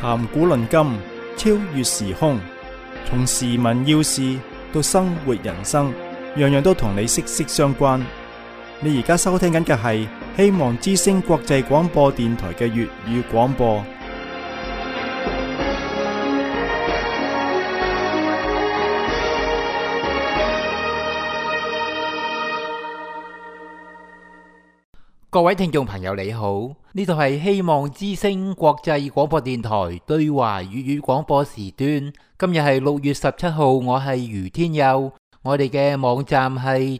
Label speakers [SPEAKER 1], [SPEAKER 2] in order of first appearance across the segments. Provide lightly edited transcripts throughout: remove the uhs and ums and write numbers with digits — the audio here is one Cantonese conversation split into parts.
[SPEAKER 1] 談古論今，超越時空，從時聞要事到生活人生，樣樣都同你息息相關。你而家收聽緊嘅係希望之聲國際廣播電台嘅粵語廣播。
[SPEAKER 2] 各位聽眾朋友你好，呢度係希望之聲國際廣播電台對華粵語廣播時段。今日係6月17號，我係余天佑。我哋嘅網站係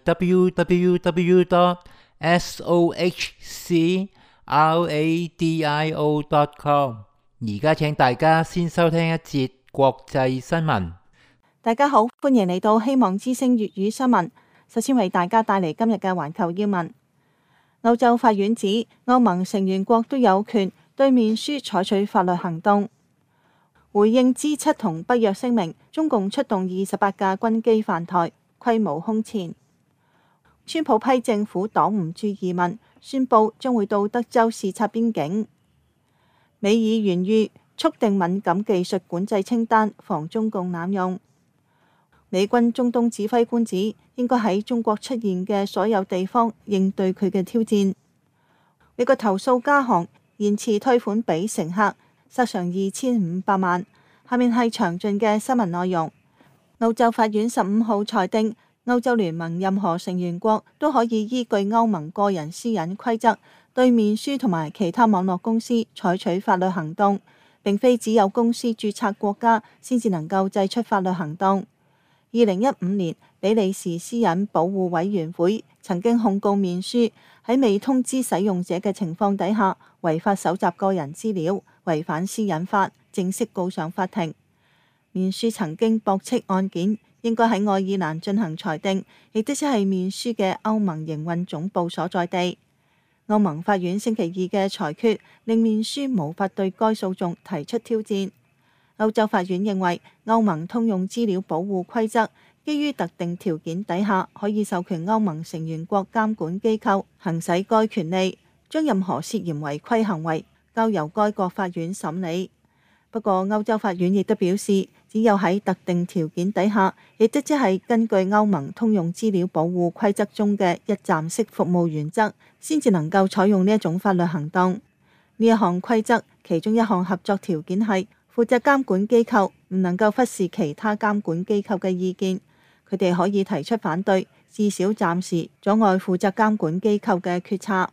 [SPEAKER 2] www.sohcradio.com。而家請大家先收聽一節國際新聞。
[SPEAKER 3] 大家好，歡迎嚟到希望之聲粵語新聞。首先為大家帶嚟今日嘅環球要聞。歐洲法院指歐盟成員國都有權對面書採取法律行動。回應 G7 同北約聲明，中共出動28架軍機犯台，規模空前。川普批政府擋唔住移民，宣布將會到德州視察邊境。美議員籲促定敏感技術管制清單，防中共濫用。美軍中東指揮官指，應該喺中國出現嘅所有地方應對佢嘅挑戰。美國投訴加航延遲退款俾乘客，索償2500萬。下面係詳盡嘅新聞內容。歐洲法院15號裁定，歐洲聯盟任何成員國都可以依據歐盟個人私隱規則，對面書同埋其他網絡公司採取法律行動，並非只有公司註冊國家先至能夠祭出法律行動。2015年，比利時私隱保護委員會曾經控告面書喺未通知使用者嘅情況底下違法搜集個人資料，違反私隱法，正式告上法庭。面書曾經駁斥案件應該喺愛爾蘭進行裁定，亦都只係面書嘅歐盟營運總部所在地。歐盟法院星期二嘅裁決令面書無法對該訴訟提出挑戰。歐洲法院認為，歐盟通用資料保護規則基於特定條件底下，可以授權歐盟成員國監管機構行使該權利，將任何涉嫌違規行為交由該國法院審理。不過，歐洲法院亦都表示，只有喺特定條件底下，亦都即係根據歐盟通用資料保護規則中嘅一站式服務原則，先至能夠採用呢一種法律行動。呢一項規則其中一項合作條件係，負責監管機構唔能夠忽視其他監管機構嘅意見，佢哋可以提出反對，至少暫時阻礙負責監管機構嘅決策。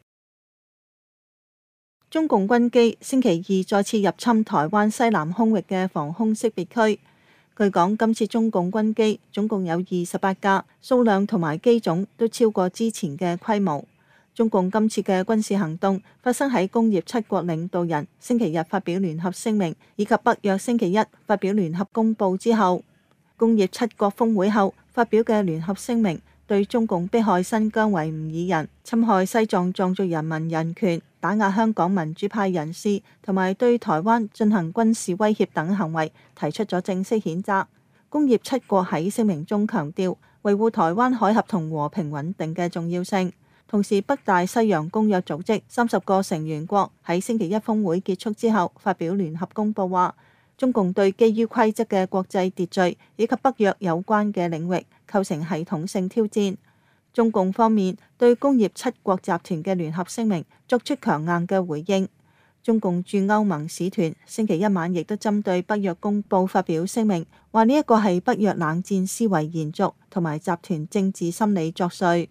[SPEAKER 3] 中共軍機星期二再次入侵台灣西南空域嘅防空識別區。據講，今次中共軍機總共有28架，數量同埋機種都超過之前嘅規模。中共今次嘅軍事行動發生喺工業七國領導人星期日發表聯合聲明，以及北約星期一發表聯合公報之後。工業七國峰會後發表嘅聯合聲明，對中共迫害新疆維吾爾人、侵害西藏藏族人民人權、打壓香港民主派人士同埋對台灣進行軍事威脅等行為提出咗正式譴責。工業七國喺聲明中強調維護台灣海峽同和平穩定嘅重要性。同時，北大西洋公約組織30個成員國喺星期一峰會結束之後發表聯合公報，話中共對基於規則嘅國際秩序以及北約有關嘅領域構成系統性挑戰。中共方面對工業七國集團嘅聯合聲明作出強硬嘅回應。中共駐歐盟使團星期一晚亦都針對北約公報發表聲明，話呢一個係北約冷戰思維延續同埋集團政治心理作祟。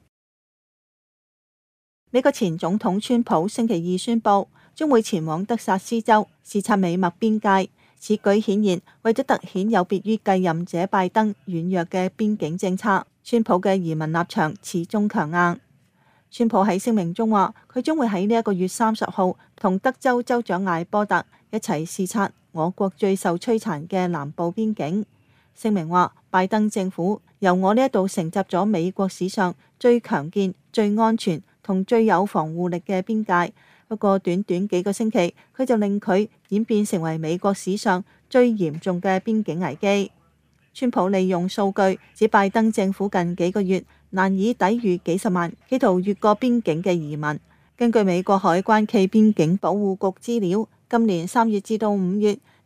[SPEAKER 3] 美國前總統川普星期二宣布將會前往德薩斯州視察美墨邊界，此舉顯然為咗凸顯有別於繼任者拜登軟弱嘅邊境政策。川普嘅移民立場始終強硬。川普喺聲明中話，佢將會喺呢一個月30號同德州州長艾波特一齊視察我國最受摧殘嘅南部邊境。聲明話，拜登政府由我呢一度承襲咗美國史上最強健、最安全同最有防護力嘅邊界，不過短短幾個星期，佢就令佢演變成為美國史上最嚴重嘅邊境危機。川普利用數據指拜登政府近幾個月難以抵禦幾十萬企圖越過邊境嘅移民。根據美國海關暨邊境保護局資料，今年3月至到5月，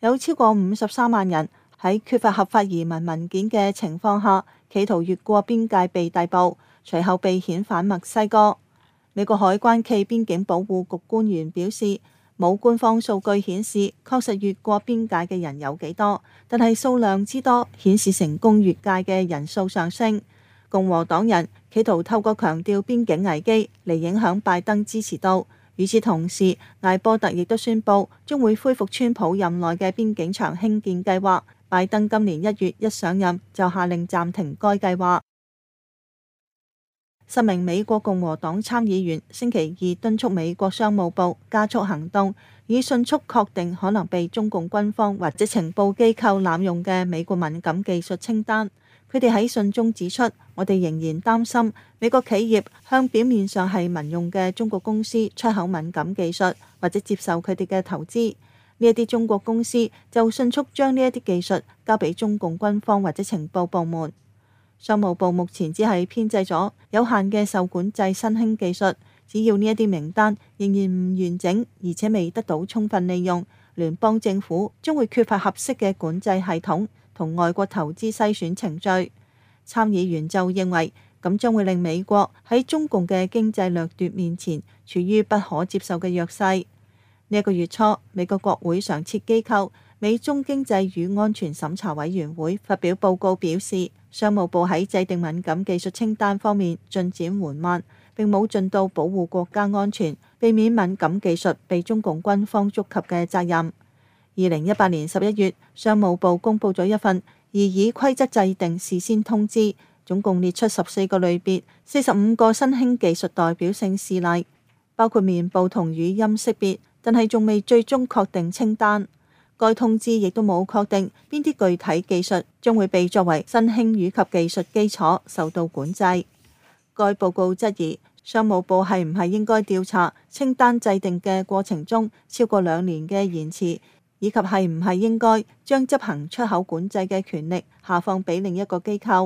[SPEAKER 3] 有超過53萬人喺缺乏合法移民文件嘅情況下，企圖越過邊界被逮捕，隨後被遣返墨西哥。美國海關暨邊境保護局官員表示，冇官方數據顯示確實越過邊界嘅人有幾多，但係數量之多顯示成功越界嘅人數上升。共和黨人企圖透過強調邊境危機嚟影響拜登支持度。與此同時，艾波特亦都宣布將會恢復川普任內嘅邊境牆興建計劃。拜登今年1月一上任就下令暫停該計劃。10名美國共和黨參議員星期二敦促美國商務部加速行動，以迅速確定可能被中共軍方或者情報機構濫用嘅美國敏感技術清單。佢哋喺信中指出，我哋仍然擔心美國企業向表面上係民用嘅中國公司出口敏感技術，或者接受佢哋嘅投資。呢一啲中國公司就迅速將呢一啲技術交俾中共軍方或者情報部門。商務部目前只係編製咗有限嘅受管制新興技術，只要呢一啲名單仍然唔完整，而且未得到充分利用，聯邦政府將會缺乏合適嘅管制系統同外國投資篩選程序。參議員就認為，咁將會令美國喺中共嘅經濟掠奪面前處於不可接受嘅弱勢。呢一個月初，美國國會常設機構美中經濟與安全審查委員會發表報告表示，商務部喺制定敏感技術清單方面進展緩慢，並冇盡到保護國家安全、避免敏感技術被中共軍方觸及嘅責任。2018年11月，商務部公布咗一份擬議規則制定事先通知，總共列出14個類別、45個新興技術代表性事例，包括面部同語音識別，但係仲未最終確定清單。該通知亦都冇確定邊啲具體技術將會被作為新興與及技術基礎受到管制。該報告質疑商務部係唔係應該調查清單制定嘅過程中超過2年嘅延遲，以及係唔係應該將執行出口管制嘅權力下放俾另一個機構。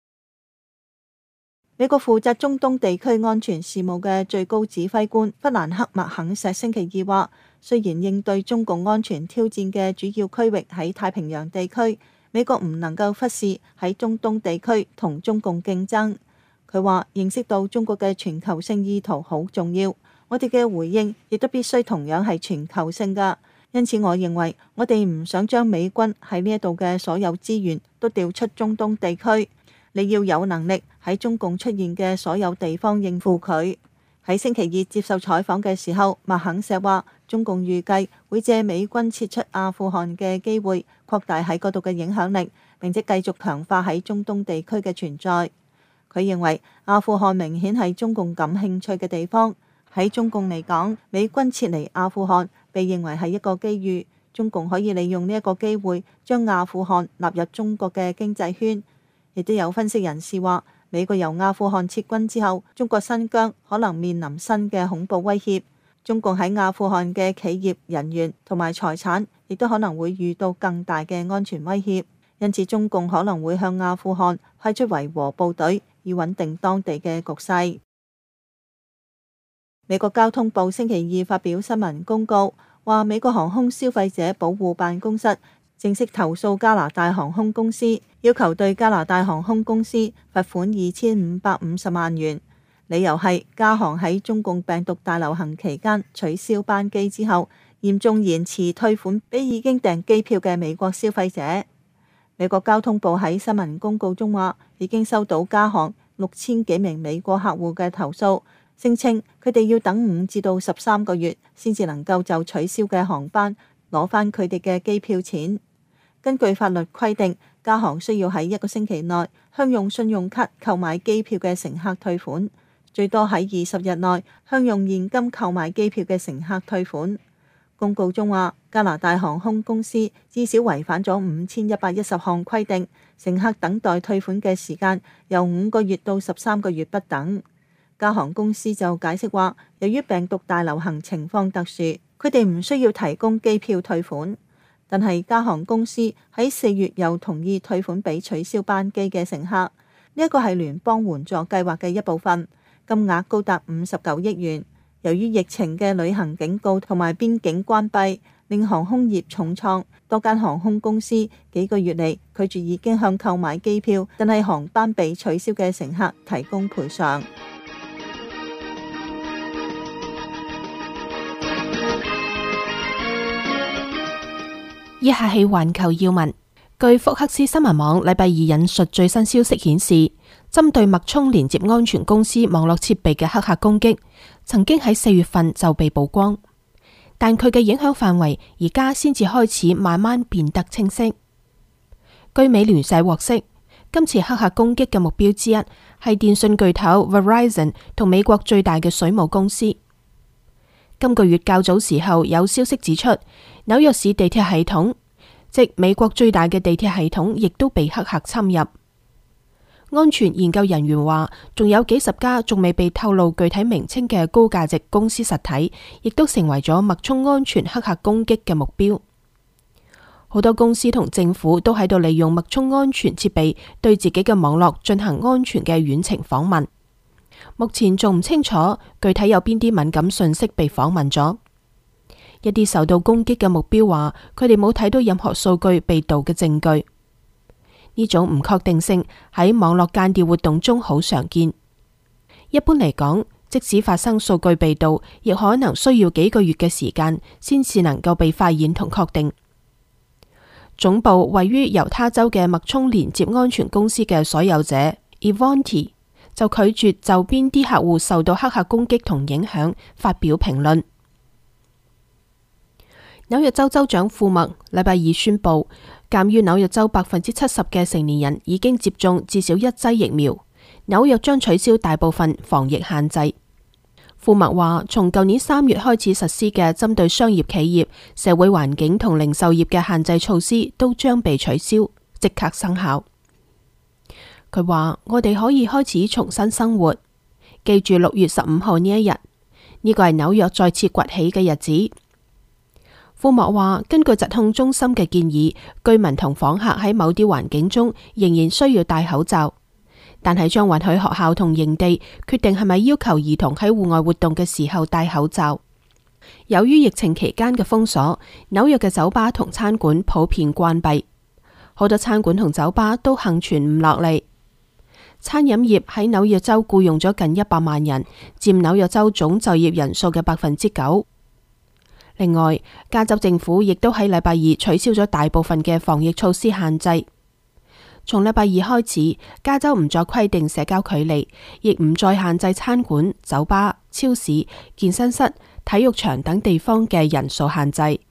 [SPEAKER 3] 美國負責中東地區安全事務嘅最高指揮官弗蘭克·麥肯錫星期二話，雖然應對中共安全挑戰嘅主要區域喺太平洋地區，美國唔能夠忽視喺中東地區同中共競爭。佢話認識到中國嘅全球性意圖好重要，我哋嘅回應亦都必須同樣係全球性㗎。因此，我認為我哋唔想將美軍喺呢一度嘅所有資源都調出中東地區。你要有能力喺中共出現嘅所有地方應付佢。喺星期二接受採訪嘅時候，麥肯錫話，中共預計會借美軍撤出阿富汗嘅機會，擴大喺嗰度嘅影響力，並且繼續強化喺中東地區嘅存在。佢認為阿富汗明顯係中共感興趣嘅地方。喺中共嚟講，美軍撤離阿富汗被認為係一個機遇，中共可以利用呢一個機會將阿富汗納入中國嘅經濟圈。亦都有分析人士話，美國由阿富汗撤軍之後，中國新疆可能面臨新嘅恐怖威脅。中共喺阿富汗嘅企業人員同埋財產，亦都可能會遇到更大嘅安全威脅。因此，中共可能會向阿富汗派出維和部隊，以穩定當地嘅局勢。美國交通部星期二發表新聞公告，話美國航空消費者保護辦公室正式投訴加拿大航空公司，要求對加拿大航空公司罰款2550萬元，理由係加航喺中共病毒大流行期間取消班機之後，嚴重延遲退款俾已經訂機票嘅美國消費者。美國交通部喺新聞公告中話，已經收到加航6000幾名美國客戶嘅投訴，聲稱佢哋要等5至到13個月先至能夠就取消嘅航班攞返佢哋嘅機票錢。根據法律規定，加航需要喺1個星期內向用信用卡購買機票嘅乘客退款，最多喺20日內向用現金購買機票嘅乘客退款。公告中話，加拿大航空公司至少違反咗5110項規定，乘客等待退款嘅時間由5個月到13個月不等。加航公司就解釋話，由於病毒大流行情況特殊，佢哋唔需要提供機票退款。但係加航公司喺4月又同意退款俾取消班機嘅乘客，呢一個係聯邦援助計劃嘅一部分，金額高達59億元。由於疫情嘅旅行警告同埋邊境關閉， 令航空業重創。多間航空公司幾個月嚟拒絕已經向購買機票但係航班被取消嘅乘客提供賠償。
[SPEAKER 4] 以下係環球要聞。據福克斯新聞網禮拜二引述最新消息顯示，針對脈衝連接安全公司網絡設備嘅黑客攻擊，曾經喺4月份就被曝光，但佢嘅影響範圍而家先至開始慢慢變得清晰。據美聯社獲悉，今次黑客攻擊嘅目標之一係電信巨頭 Verizon 同美國最大嘅水務公司。今個月較早時候有消息指出，紐約市地鐵系統，即美國最大嘅地鐵系統，亦都被黑客侵入。安全研究人員話，仲有幾十家仲未被透露具體名稱嘅高價值公司實體，亦都成為咗脈衝安全黑客攻擊嘅目標。好多公司同政府都喺度利用脈衝安全設備對自己嘅網絡進行安全嘅遠程訪問。目前仲唔清楚具體有邊啲敏感信息被訪問咗。一啲受到攻擊嘅目標話，佢哋冇睇到任何數據被盜嘅證據。呢種唔確定性喺網絡間諜活動中好常見。一般嚟講，即使發生數據被盜，亦可能需要幾個月嘅時間先至能夠被發現同確定。總部位於猶他州嘅脈衝連接安全公司嘅所有者 Ivanti 就拒絕就邊啲客戶受到黑客攻擊同影響發表評論。紐約州州長庫默禮拜二宣布，鑒於紐約州70%嘅成年人已經接種至少一劑疫苗，紐約將取消大部分防疫限制。庫默話，從舊年3月開始實施嘅針對商業企業、社會環境同零售業嘅限制措施都將被取消，即刻生效。佢話，我哋可以開始重新生活。記住6月15號呢一日，呢個係紐約再次崛起嘅日子。庫默話，根據疾控中心嘅建議，居民同訪客喺某啲環境中仍然需要戴口罩，但係將允許學校同營地決定係咪要求兒童喺戶外活動嘅時候戴口罩。由於疫情期間嘅封鎖，紐約嘅酒吧同餐館普遍關閉，好多餐館同酒吧都幸存唔落嚟。餐飲業喺紐約州僱用咗近100萬人，佔紐約州總就業人數嘅9%。另外，加州政府亦都喺禮拜二取消咗大部分嘅防疫措施限制。從禮拜二開始，加州唔再規定社交距離，亦唔再限制餐館、酒吧、超市、健身室、體育場等地方嘅人數限制。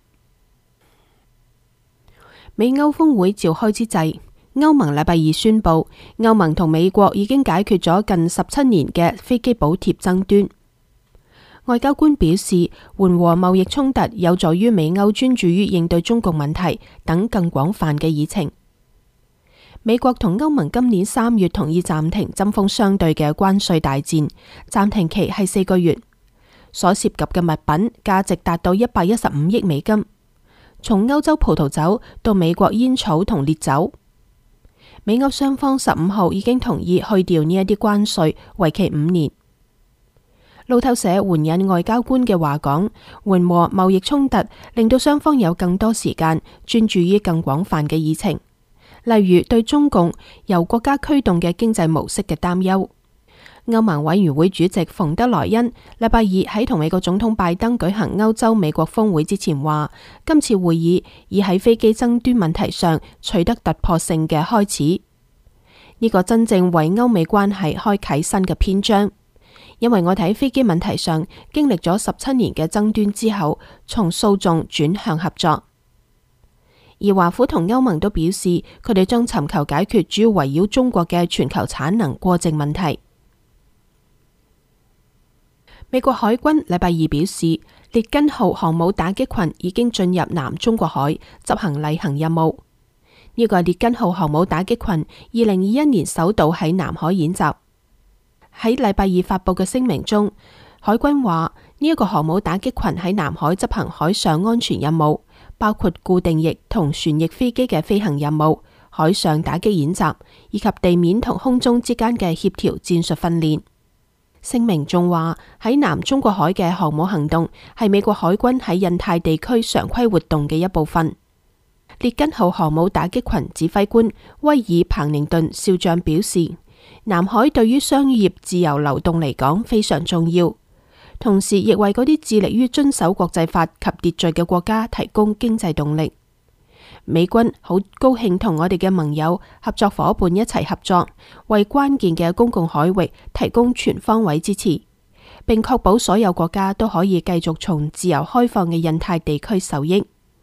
[SPEAKER 4] 美歐峰會召開之際，歐盟禮拜二宣布，歐盟同美國已經解決咗近17年嘅飛機補貼爭端。外交官表示，緩和貿易衝突有助於美歐專注於應對中共問題等更廣泛嘅議程。美國同歐盟今年3月同意暫停針鋒相對嘅關稅大戰，暫停期係4個月，所涉及嘅物品價值達到115億美金，從歐洲葡萄酒到美國煙草同烈酒。美歐雙方15號已經同意去掉呢一啲關稅，為期5年。路透社援引外交官嘅話講，緩和貿易衝突令到雙方有更多時間專注於更廣泛嘅議程，例如對中共由國家驅動嘅經濟模式嘅擔憂。歐盟委員會主席馮德萊恩禮拜二喺同美國總統拜登舉行歐洲美國峰會之前話，今次會議已喺飛機爭端問題上取得突破性嘅開始，呢個真正為歐美關係開啟新嘅篇章。因為我哋喺飛機問題上經歷咗17年嘅爭端之後，從訴訟轉向合作。而華府同歐盟都表示，佢哋將尋求解決主要圍繞中國嘅全球產能過剩問題。美國海軍禮拜二表示，列根號航母打擊群已經進入南中國海執行例行任務。呢個係列根號航母打擊群2021年首度喺南海演習。喺禮拜二發佈嘅聲明中，海軍話呢一個航母打擊群喺南海執行海上安全任務，包括固定翼同旋翼飛機嘅飛行任務、海上打擊演習，以及地面同空中之間嘅協調戰術訓練。 聲明仲話喺南中國海嘅航母行動係美國海軍喺印太地區常規活動嘅一部分。列根號航母打擊群指揮官威爾彭寧頓少將表示，南海對於商業自由流動嚟講非常重要，同時亦為嗰啲致力於遵守國際法及秩序嘅國家提供經濟動力。美軍好高興同我哋嘅盟友、合作夥伴一齊合作，為關鍵嘅公共海域提供全方位支持，並確保所有國家都可以繼續從自由開放嘅印太地區受益。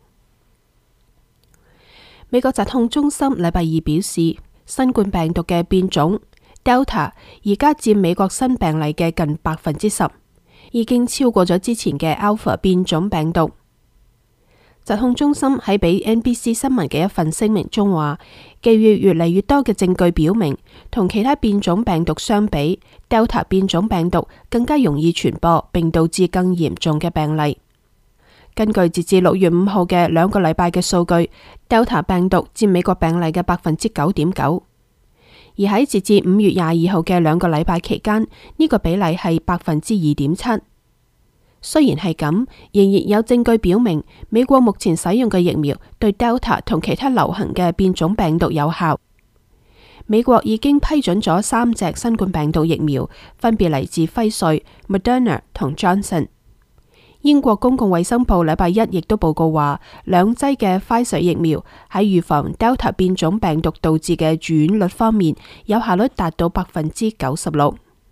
[SPEAKER 4] 美國疾控中心禮拜二表示，新冠病毒嘅變種 Delta 而家佔美國新病例嘅近10%，已經超過咗之前嘅 Alpha 變種病毒。疾控中心喺俾 NBC 新聞嘅一份聲明中話，基於越嚟越多嘅證據表明，同其他變種病毒相比， Delta 變種病毒更加容易傳播，並導致更嚴重嘅病例。根據截至6月5號嘅2個禮拜嘅數據， Delta 病毒佔美國病例嘅9.9%，而喺截至5月22號嘅2個禮拜期間，呢個比例係2.7%。雖然係咁，仍然有證據表明美國目前使用嘅疫苗對 Delta 同其他流行嘅變種病毒有效。美國已經批准咗3隻新冠病毒疫苗，分別嚟自輝瑞、Moderna 同 Johnson。英國公共衛生部禮拜一亦都報告話，2劑嘅輝瑞疫苗喺預防 Delta 變種病毒導致嘅住院率方面，有效率達到96%。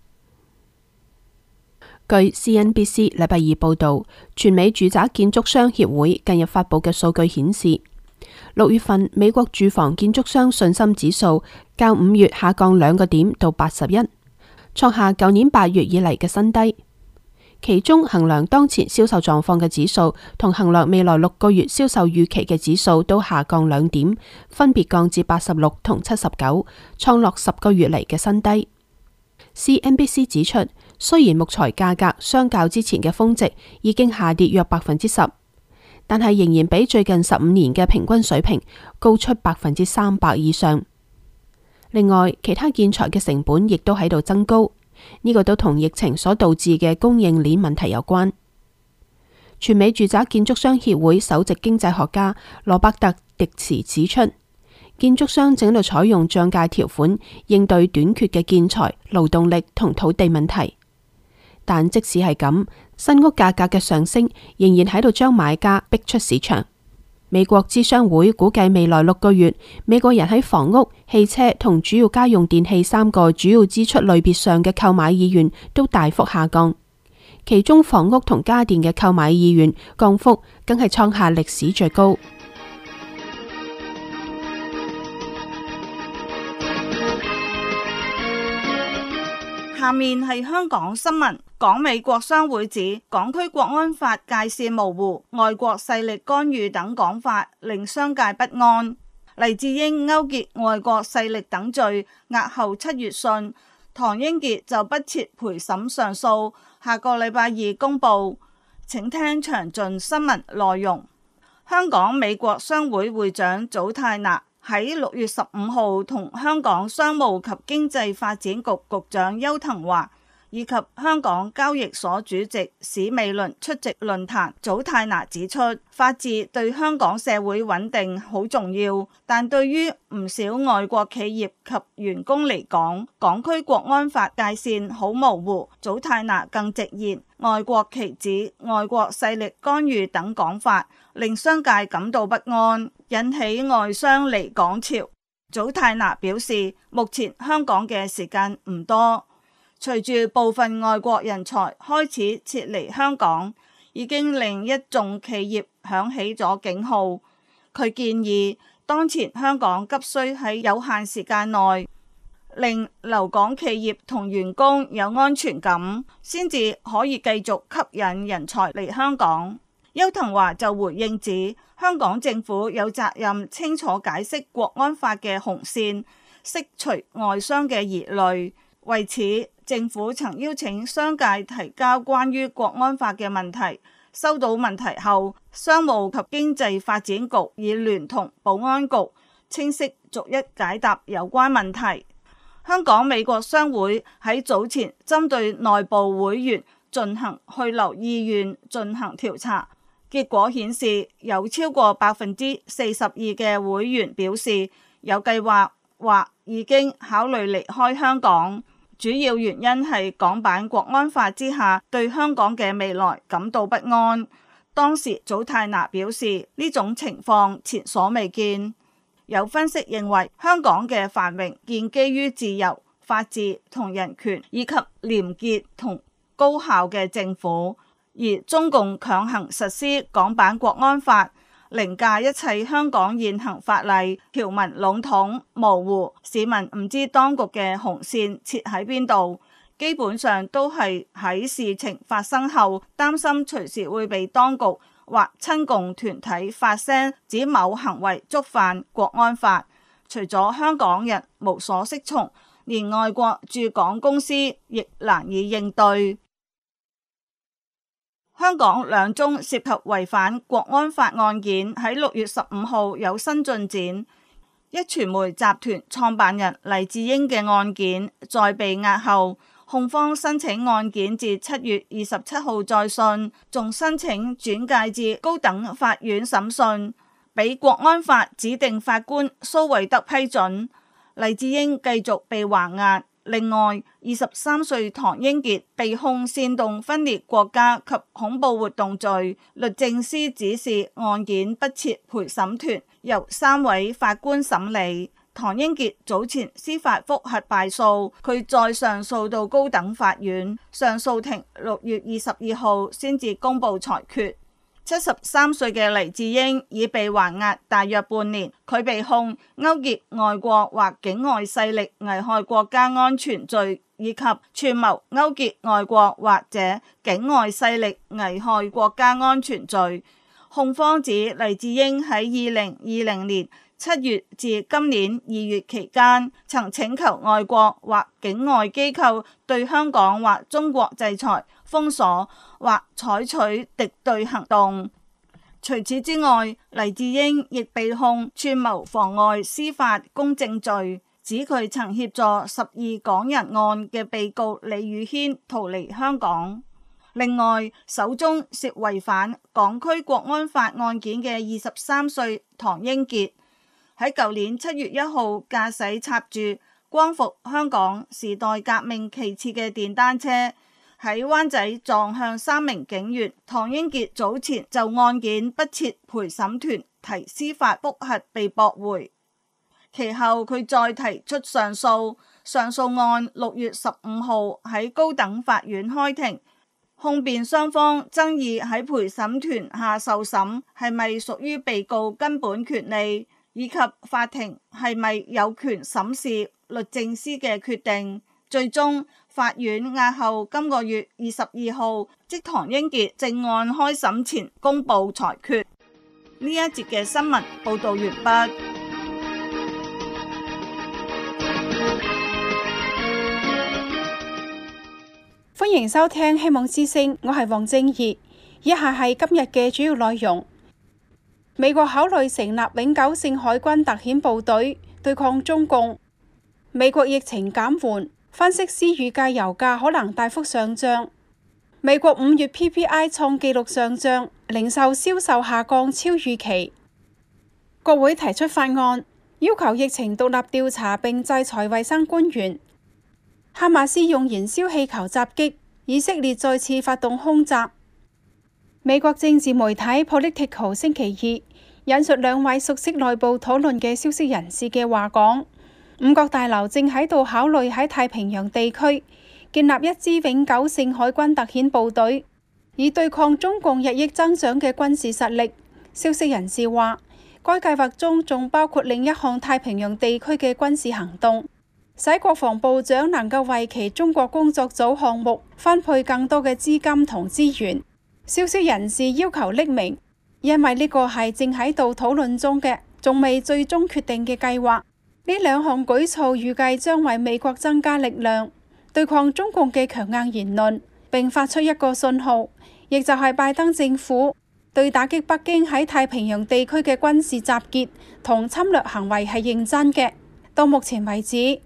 [SPEAKER 4] 據 CNBC 禮拜二報道，全美住宅建築商協會近日發佈嘅數據顯示，6月份美國住房建築商信心指數較5月下降2個點到81，創下舊年8月以嚟嘅新低。其中衡量當前銷售狀況嘅指數同衡量未來6個月銷售預期嘅指數都下降2點，分別降至86同79，創落10個月嚟嘅新低。CNBC 指出，雖然木材價格相較之前嘅峰值已經下跌約10%，但係仍然比最近15年嘅平均水平高出300%以上。另外，其他建材嘅成本亦都喺度增高，呢個都同疫情所導致嘅供應鏈問題有關。全美住宅建築商協會首席經濟學家羅伯特·迪茨指出，建築商正喺度採用漲價條款應對短缺嘅建材、勞動力同土地問題。但即使係咁，新屋價格嘅上升仍然喺度將買家逼出市場。美國諮商會估計未來6個月，美國人喺房屋、汽車同主要家用電器3個主要支出類別上嘅購買意願都大幅下降，其中房屋同家電嘅購買意願降幅更係創下歷史最高。
[SPEAKER 3] 下面係香港新聞，港美國商會指港區國安法界線模糊，外國勢力干預等講法令商界不安。黎智英勾結外國勢力等罪押後7月訊，唐英傑就不設陪審上訴，下個禮拜2公佈。請聽詳盡新聞內容。香港美國商會會長祖泰納喺6月15號同香港商務及經濟發展局局長邱騰華以及香港交易所主席史美倫出席論壇。祖泰納指出，法治對香港社會穩定好重要，但對於唔少外國企業及員工嚟講，港區國安法界線好模糊。祖泰納更直言，外國旗幟、外國勢力干預等講法令商界感到不安，引起外商離港潮。祖泰納表示，目前香港嘅時間唔多，隨住部分外國人才開始撤離香港，已經令一眾企業響起咗警號。佢建議，當前香港急需喺有限時間內令留港企業同員工有安全感，先至可以繼續吸引人才嚟香港。邱騰華就回應指，香港政府有責任清楚解釋國安法嘅紅線，釋除外商嘅疑慮。為此，政府曾邀請商界提交關於國安法嘅問題，收到問題後，商務及經濟發展局已聯同保安局清晰逐一解答有關問題。
[SPEAKER 5] 香港美國商會喺早前針對內部會員進行去留意願進行調查，結果顯示有超過42%嘅會員表示有計劃或已經考慮離開香港，主要原因係港版國安法之下對香港嘅未來感到不安。當時祖泰拿表示呢種情況前所未見。有分析認為香港嘅繁榮建基於自由、法治同人權，以及廉潔同高效嘅政府，而中共強行實施港版國安法，凌駕一切香港現行法例，條文籠統模糊，市民唔知當局嘅紅線設喺邊度，基本上都係喺事情發生後擔心隨時會被當局或親共團體發聲指某行為觸犯國安法。除咗香港人無所適從，連外國駐港公司亦難以應對。香港兩宗涉及違反國安法案件喺6月15號有新進展。壹傳媒集團創辦人黎智英嘅案件再被押後，控方申請案件至7月27號再訊，仲申請轉介至高等法院審訊，俾國安法指定法官蘇惠德批准。黎智英繼續被還押。另外，23歲唐英傑被控煽動分裂國家及恐怖活動罪，律政司指示案件不設陪審團，由3位法官審理。唐英傑早前司法覆核敗訴，佢再上訴到高等法院，上訴庭6月22號先至公布裁決。73歲嘅黎智英已被還押大約半年，佢被控勾結外國或境外勢力危害國家安全罪，以及串謀勾結外國或者境外勢力危害國家安全罪。控方指黎智英喺2020年7月至今年2月期間，曾請求外國或境外機構對香港或中國制裁、封鎖或採取敵對行動。除此之外，黎智英亦被控串謀妨礙司法公正罪，指佢曾協助12港人案嘅被告李宇軒逃離香港。另外，首宗涉違反港區國安法案件嘅23歲唐英傑，喺舊年7月1號駕駛插住光復香港時代革命旗幟嘅電單車喺灣仔撞向3名警員。唐英傑早前就案件不設陪審團提司法覆核被駁回，其後佢再提出上訴，上訴案6月15號喺高等法院開庭。控辯雙方爭議喺陪審團下受審係咪屬於被告根本權利，以及法庭係咪有權審視律政司嘅決定。最終法院押後今個月22號，即唐英傑正案開審前公布裁決。呢一節嘅新聞報道完畢。
[SPEAKER 6] 歡迎收聽希望之聲，我係黃正儀。以下係今日嘅主要內容。美國考慮成立永久性海軍特遣部隊對抗中共。美國疫情減緩，分析師預計油價可能大幅上漲。美國5月 PPI 創紀錄上漲，零售銷售下降超預期。國會提出法案，要求疫情獨立調查並制裁衛生官員。哈馬斯用燃燒氣球襲擊，以色列再次發動空襲。美國政治媒體 Politico 星期二引述2位熟悉內部討論嘅消息人士嘅話講，五角大樓正喺度考慮喺太平洋地區建立一支永久性海軍特遣部隊，以對抗中共日益增長嘅軍事實力。消息人士話，該計劃中仲包括另一項太平洋地區嘅軍事行動，使國防部長能夠為其中國工作組項目分配更多嘅資金同資源。消息人士要求匿名，因為呢個係正喺度討論中嘅，仲未最終決定嘅計劃。呢2項舉措預計將為美國增加力量，對抗中共嘅強硬言論，並發出一個信號，亦就係拜登政府對打擊北京喺太平洋地區嘅軍事集結同侵略行為係認真嘅。到目前為止，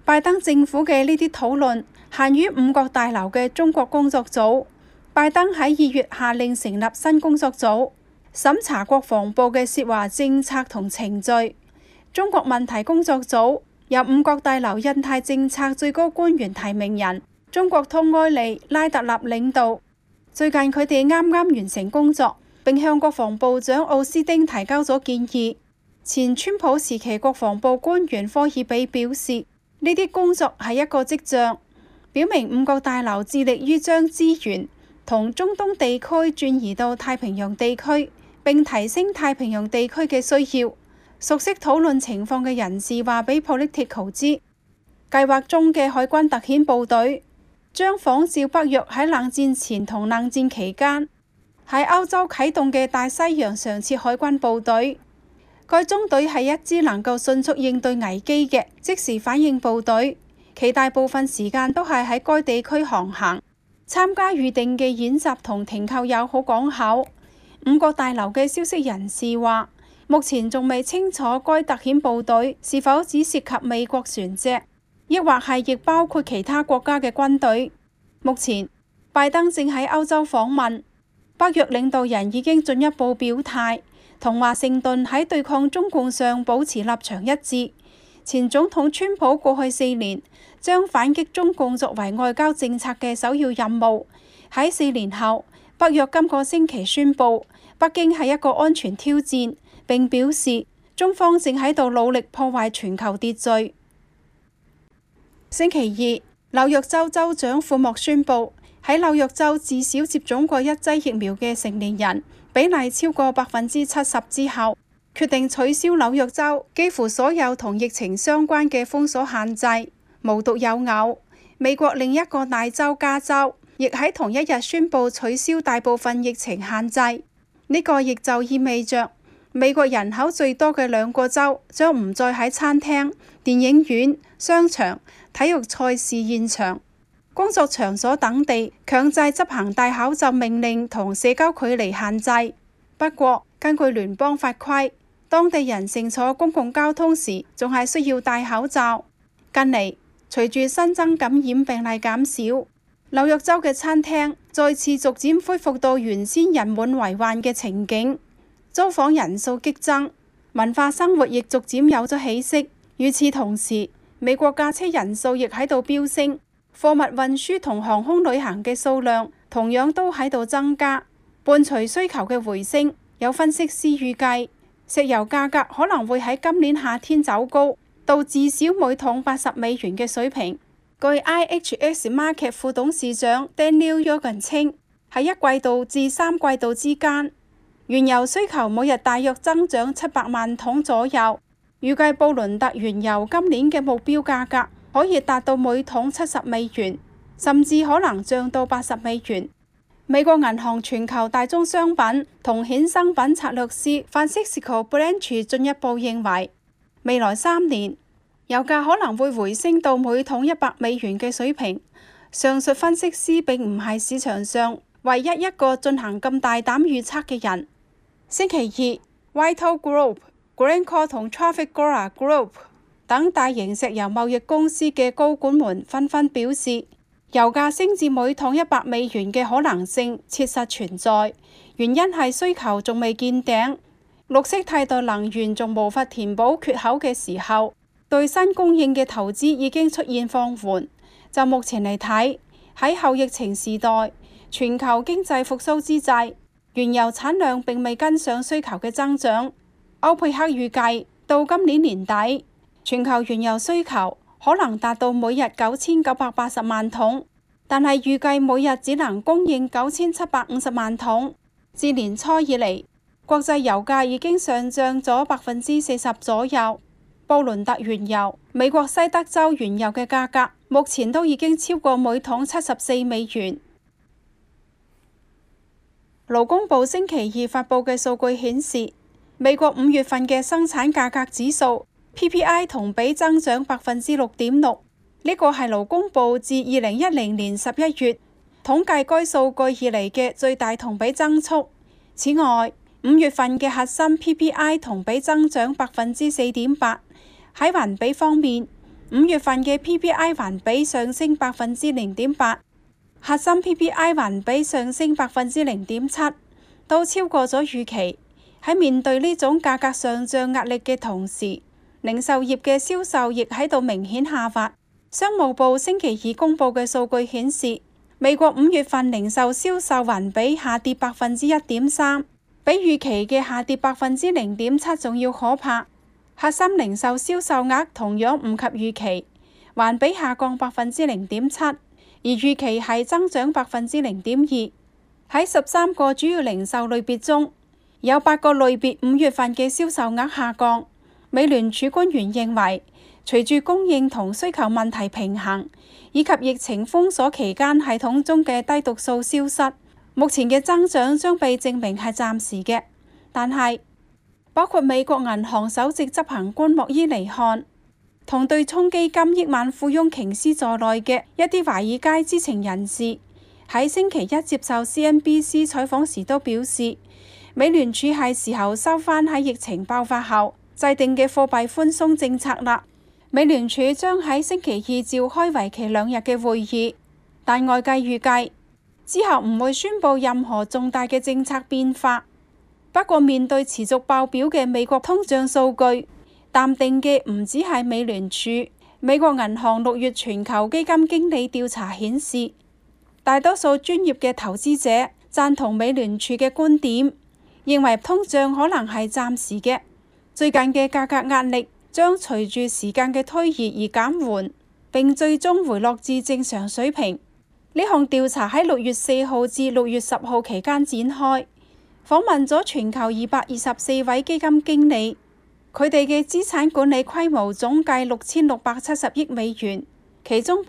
[SPEAKER 6] 拜登政府嘅呢啲討論限於五角大樓嘅中國工作組。拜登喺2月下令成立新工作組，審查國防部嘅涉華政策同程序。中國問題工作組由五角大樓印太政策最高官員提名人中國通埃利拉特納領導。最近佢哋啱啱完成工作，並向國防部長奧斯汀提交咗建議。前川普時期國防部官員科爾比表示，呢啲工作係一個跡象，表明五角大樓致力於將資源同中東地區轉移到太平洋地區，並提升太平洋地區嘅需要。熟悉討論情況嘅人士話俾 Politico 知，計劃中嘅海軍特遣部隊將仿照北約喺冷戰前同冷戰期間喺歐洲啟動嘅大西洋常設海軍部隊。該中隊係一支能夠迅速應對危機嘅即時反應部隊，其大部分時間都係喺該地區航行，參加預定嘅演習同停靠友好港口。五角大樓嘅消息人士話，目前仲未清楚該特遣部隊是否只涉及美國船隻，抑或係亦包括其他國家嘅軍隊。目前拜登正喺歐洲訪問，北約領導人已經進一步表態，同華盛頓喺對抗中共上保持立場一致。前總統川普過去4年將反擊中共作為外交政策嘅首要任務。喺4年後，北約今個星期宣布北京係一個安全挑戰，並表示中方正喺度努力破壞全球秩序。星期二，紐約州州長庫莫宣布，喺紐約州至少接種過1劑疫苗嘅成年人比例超過70%之後，決定取消紐約州幾乎所有同疫情相關嘅封鎖限制。無獨有偶，美國另一個大州加州亦喺同一日宣布取消大部分疫情限制。呢個亦就意味着美國人口最多嘅2個州將唔再喺餐廳、電影院、商場、體育賽事現場、工作場所等地強制執行戴口罩命令同社交距離限制。不過，根據聯邦法規，當地人乘坐公共交通時仲係需要戴口罩。近嚟，隨住新增感染病例減少，紐約州嘅餐廳再次逐漸恢復到原先人滿為患嘅情景，租房人數激增，文化生活亦逐漸有咗起色。與此同時，美國駕車人數亦喺度飆升，貨物運輸同航空旅行嘅數量同樣都喺度增加。伴隨需求嘅回升，有分析師預計石油價格可能會喺今年夏天走高，到至少每桶80美元嘅水平。據 IHS Markit 副董事長 Daniel Yogan 稱，喺1季度至3季度之間，原油需求每日大約增長700萬桶左右。預計布倫特原油今年嘅目標價格可以達到每桶70美元，甚至可能漲到80美元。美國銀行全球大宗商品同衍生品策略師 Francisco Branch 進一步認為，未來3年油價可能會回升到每桶100美元嘅水平。上述分析師並唔係市場上唯一一個進行咁大膽預測嘅人。星期二 ，Vitol Group、Glencore 同 Trafigura Group 等大型石油貿易公司嘅高管們紛紛表示，油價升至每桶100美元嘅可能性切實存在，原因係需求仲未見頂，綠色替代能源仲無法填補缺口嘅時候，對新供應嘅投資已經出現放緩。就目前嚟睇，喺後疫情時代，全球經濟復甦之際，原油產量並未跟上需求嘅增長。歐佩克預計到今年年底，全球原油需求可能達到每日9980萬桶，但係預計每日只能供應9750萬桶。自年初以嚟，國際油價已經上漲咗40%左右。布倫特原油、美國西德州原油嘅價格目前都已經超過每桶74美元。勞工部星期二發佈嘅數據顯示，美國5月份嘅生產價格指數 PPI 同比增長6.6%，呢個係勞工部自2010年11月統計該數據以嚟嘅最大同比增速。此外，5月份嘅核心 PPI 同比增長4.8%。喺環比方面， 5月份嘅 PPI 環比上升0.8%，核心 PPI 環比上升0.7%，都超過咗預期。喺面對呢種價格上漲壓力嘅同時，零售業嘅銷售亦喺度明顯下滑。商務部星期二公佈嘅數據顯示，美國5月份零售銷售環比下跌1.3%，比預期嘅下跌0.7%仲要可怕。核心零售銷售額同樣唔及預期，環比下降0.7%，而預期係增長0.2%。喺13個主要零售類別中，有8個類別5月份嘅銷售額下降。美聯儲官員認為，隨住供應同需求問題平衡，以及疫情封鎖期間系統中嘅低讀數消失，目前嘅增長將被證明係暫時嘅。但係，包括美國銀行首席執行官莫伊尼漢同對沖基金億萬富翁瓊斯在內嘅一啲華爾街知情人士喺星期一接受 CNBC 採訪時都表示，美聯儲係時候收返喺疫情爆發後制定嘅貨幣寬鬆政策啦。美聯儲將喺星期二召開為期2日嘅會議，但外界預計之後唔會宣布任何重大嘅政策變化。不過面對持續爆表嘅美國通脹數據，淡定嘅唔止係美聯儲。美國銀行6月全球基金經理調查顯示，大多數專業嘅投資者贊同美聯儲嘅觀點，認為通脹可能係暫時嘅。最近嘅價格壓力將隨住時間嘅推移而減緩，並最終回落至正常水平。呢項調查喺6月4號至6月10號期間展開，訪問咗全球224位基金經理，佢哋嘅資產管理規模總計6670億美元，其中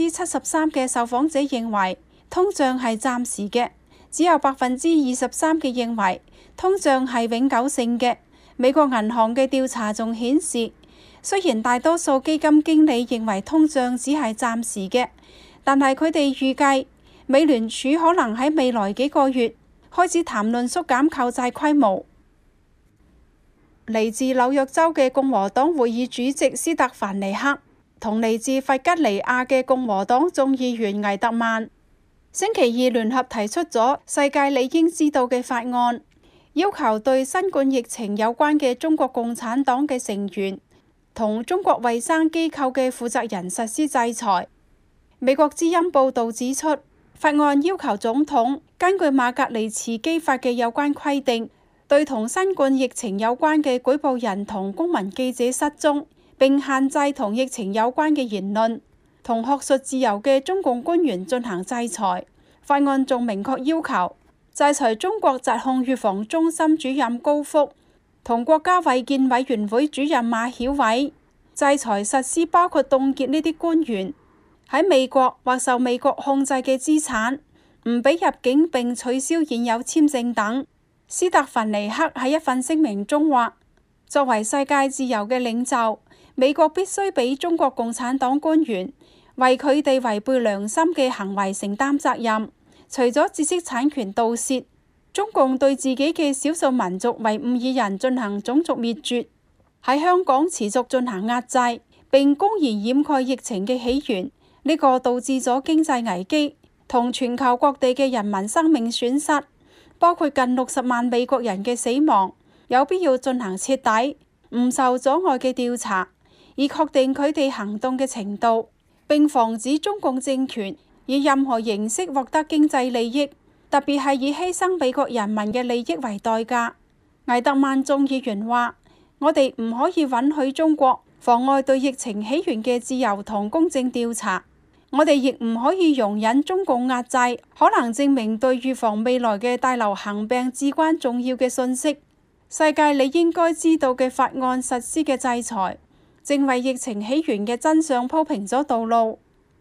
[SPEAKER 6] 73%嘅受訪者認為通脹係暫時嘅，只有23%嘅認為通脹係永久性嘅。美國銀行嘅調查仲顯示，雖然大多數基金經理認為通脹只係暫時嘅，但係佢哋預計美聯儲可能喺未來幾個月開始談論縮減購債規模。嚟自紐約州嘅共和黨會議主席斯特凡尼克同嚟自弗吉尼亞嘅共和黨眾議員魏特曼星期二聯合提出咗世界理應知道嘅法案，要求對新冠疫情有關嘅中國共產黨嘅成員同中國衛生機構嘅負責人實施制裁。美國之音報導指出，法案要求總統根據馬格尼茨基法嘅有關規定，對同新冠疫情有關嘅舉報人同公民記者失蹤，並限制同疫情有關嘅言論同學術自由嘅中共官員進行制裁。法案仲明確要求制裁中國疾控預防中心主任高福同國家衛健委員會主任馬曉偉。制裁實施包括凍結呢啲官員喺美國或受美國控制嘅資產，唔俾入境並取消現有簽證等。斯特凡尼克喺一份聲明中話，作為世界自由嘅領袖，美國必須俾中國共產黨官員為佢哋違背良心嘅行為承擔責任。除咗知識產權盜竊，中共對自己嘅少數民族維吾爾人進行種族滅絕，喺香港持續進行壓制，並公然掩蓋疫情嘅起源。呢個導致咗經濟危機同全球各地嘅人民生命損失，包括近60萬美國人嘅死亡。有必要進行徹底、唔受阻礙嘅調查，以確定佢哋行動嘅程度，並防止中共政權以任何形式獲得經濟利益，特別係以犧牲美國人民嘅利益為代價。魏特曼眾議員話：我哋唔可以允許中國妨礙對疫情起源嘅自由同公正調查，我哋亦唔可以容忍中共壓制可能證明對預防未來嘅大流行病至關重要嘅信息。世界你應該知道嘅法案實施嘅制裁，正為疫情起源嘅真相鋪平咗道路。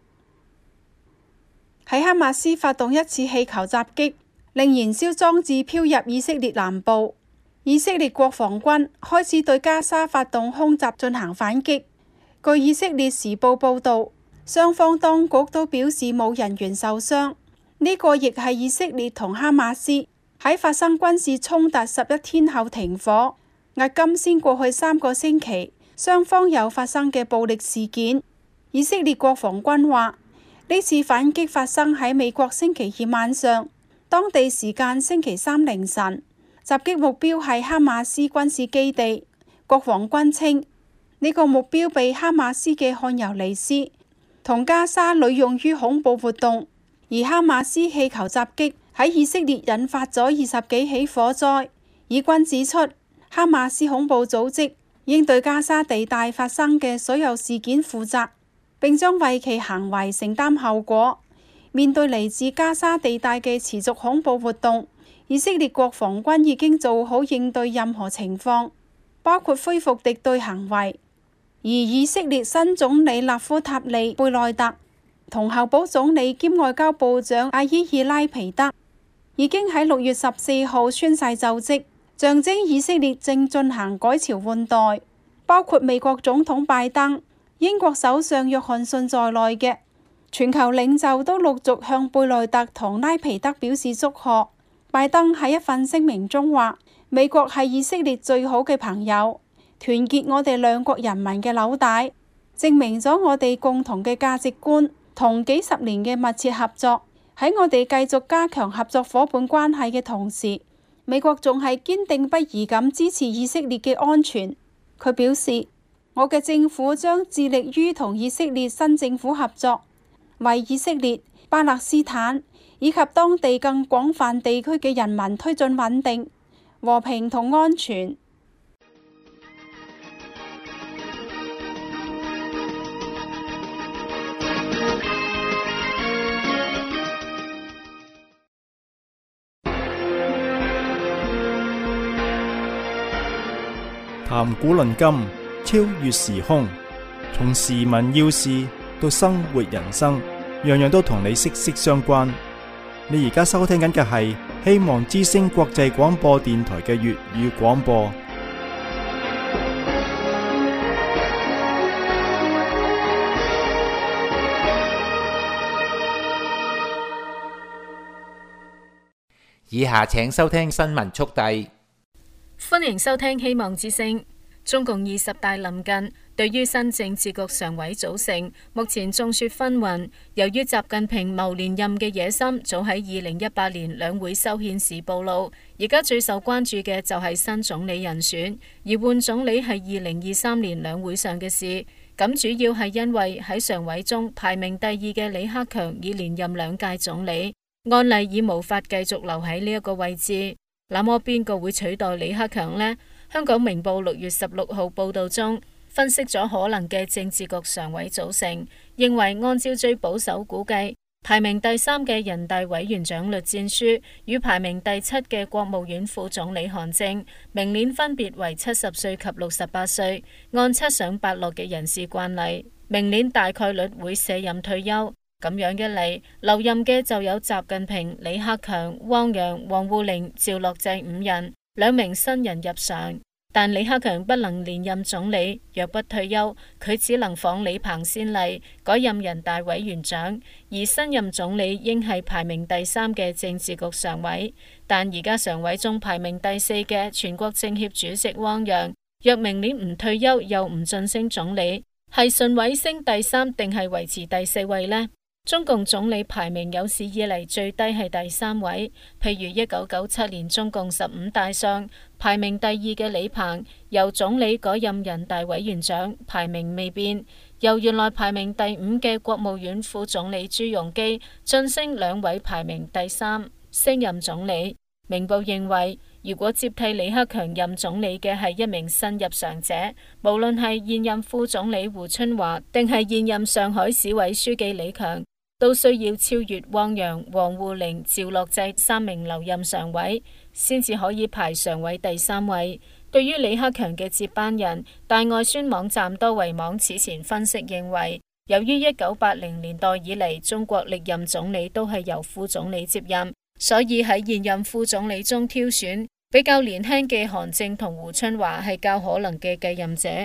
[SPEAKER 6] 喺哈馬斯發動一次氣球襲擊，令燃燒裝置飄入以色列南部，以色列國防軍開始對加沙發動空襲進行反擊。據以色列時報報導，雙方當局都表示冇人員受傷。呢個亦係以色列同哈馬斯喺發生軍事衝突11天後停火，押金先過去3個星期，雙方有發生嘅暴力事件。 以色列國防軍話，呢次反擊發生喺美國星期二晚上，當地時間星期三凌晨，襲擊目標係哈馬斯軍事基地。國防軍稱呢個目標被哈馬斯嘅汗尤尼斯同加沙屢用於恐怖活動，而哈馬斯氣球襲擊喺以色列引發咗20幾起火災。以軍指出，哈馬斯恐怖組織應對加沙地帶發生嘅所有事件負責，並將為其行為承擔後果。面對嚟自加沙地帶嘅持續恐怖活動，以色列國防軍已經做好應對任何情況，包括恢復敵對行為。而以色列新總理納夫塔利貝內特同候補總理兼外交部長阿伊爾拉皮德已經喺6月14號宣誓就職，象徵以色列正進行改朝換代。包括美國總統拜登、英國首相約翰遜在內嘅全球領袖都陸續向貝內特同拉皮德表示祝賀。拜登喺一份聲明中話，美國係以色列最好嘅朋友，團結我哋兩國人民嘅紐帶，證明咗我哋共同嘅價值觀同幾十年嘅密切合作。喺我哋繼續加強合作夥伴關係嘅同時，美國仲係堅定不移咁支持以色列嘅安全。佢表示，我嘅政府將致力於同以色列新政府合作，為以色列、巴勒斯坦以及當地更廣泛地區嘅人民推進穩定、和平同安全。
[SPEAKER 1] 談古論今，超越時空，從時聞要事到生活人生，樣樣都同你息息相關。你而家收聽緊嘅係希望之聲國際廣播電台嘅粵語廣播。
[SPEAKER 2] 以下請收聽新聞速遞。
[SPEAKER 7] 歡迎收聽希望之聲。中共20大臨近，對於新政治局常委組成，目前眾說紛紜。由於習近平謀連任嘅野心早喺2018年兩會修憲時暴露，而家最受關注嘅就係新總理人選，而換總理係2023年兩會上嘅事。咁主要係因為喺常委中排名第2嘅李克強已連任2屆總理，按例已無法繼續留喺呢一個位置。那麼邊個會取代李克強呢？香港明報6月16號報道中分析咗可能嘅政治局常委組成，認為按照最保守估計，排名第3嘅人大委員長栗戰書與排名第7嘅國務院副總理韓正，明年分別為70歲及68歲，按7上8落嘅人事慣例，明年大概率會卸任退休。咁樣一嚟，留任嘅就有習近平、李克強、汪洋、王滬寧、趙樂際5人，2名新人入常。但李克強不能連任總理，若不退休，佢只能仿李鵬先例，改任人大委員長。而新任總理應係排名第3嘅政治局常委。但而家常委中排名第4嘅全國政協主席汪洋，若明年唔退休又唔晉升總理，係順位升第3定係維持第4位呢？中共總理排名有史以嚟最低係第3位，譬如1997年中共15大上排名第2嘅李鵬，由總理改任人大委員長，排名未變；由原來排名第5嘅國務院副總理朱鎔基晉升2位排名第3，升任總理。明報認為，如果接替李克強任總理嘅係一名新入常者，無論係現任副總理胡春華定係現任上海市委書記李強，都需要超越汪洋、王滬寧、趙樂際3名留任常委，先至可以排常委第3位。對於李克強嘅接班人，大外宣網站多維網此前分析認為，由於1980年代以嚟中國歷任總理都係由副總理接任，所以喺現任副總理中挑選比較年輕嘅韓正同胡春華係較可能嘅繼任者。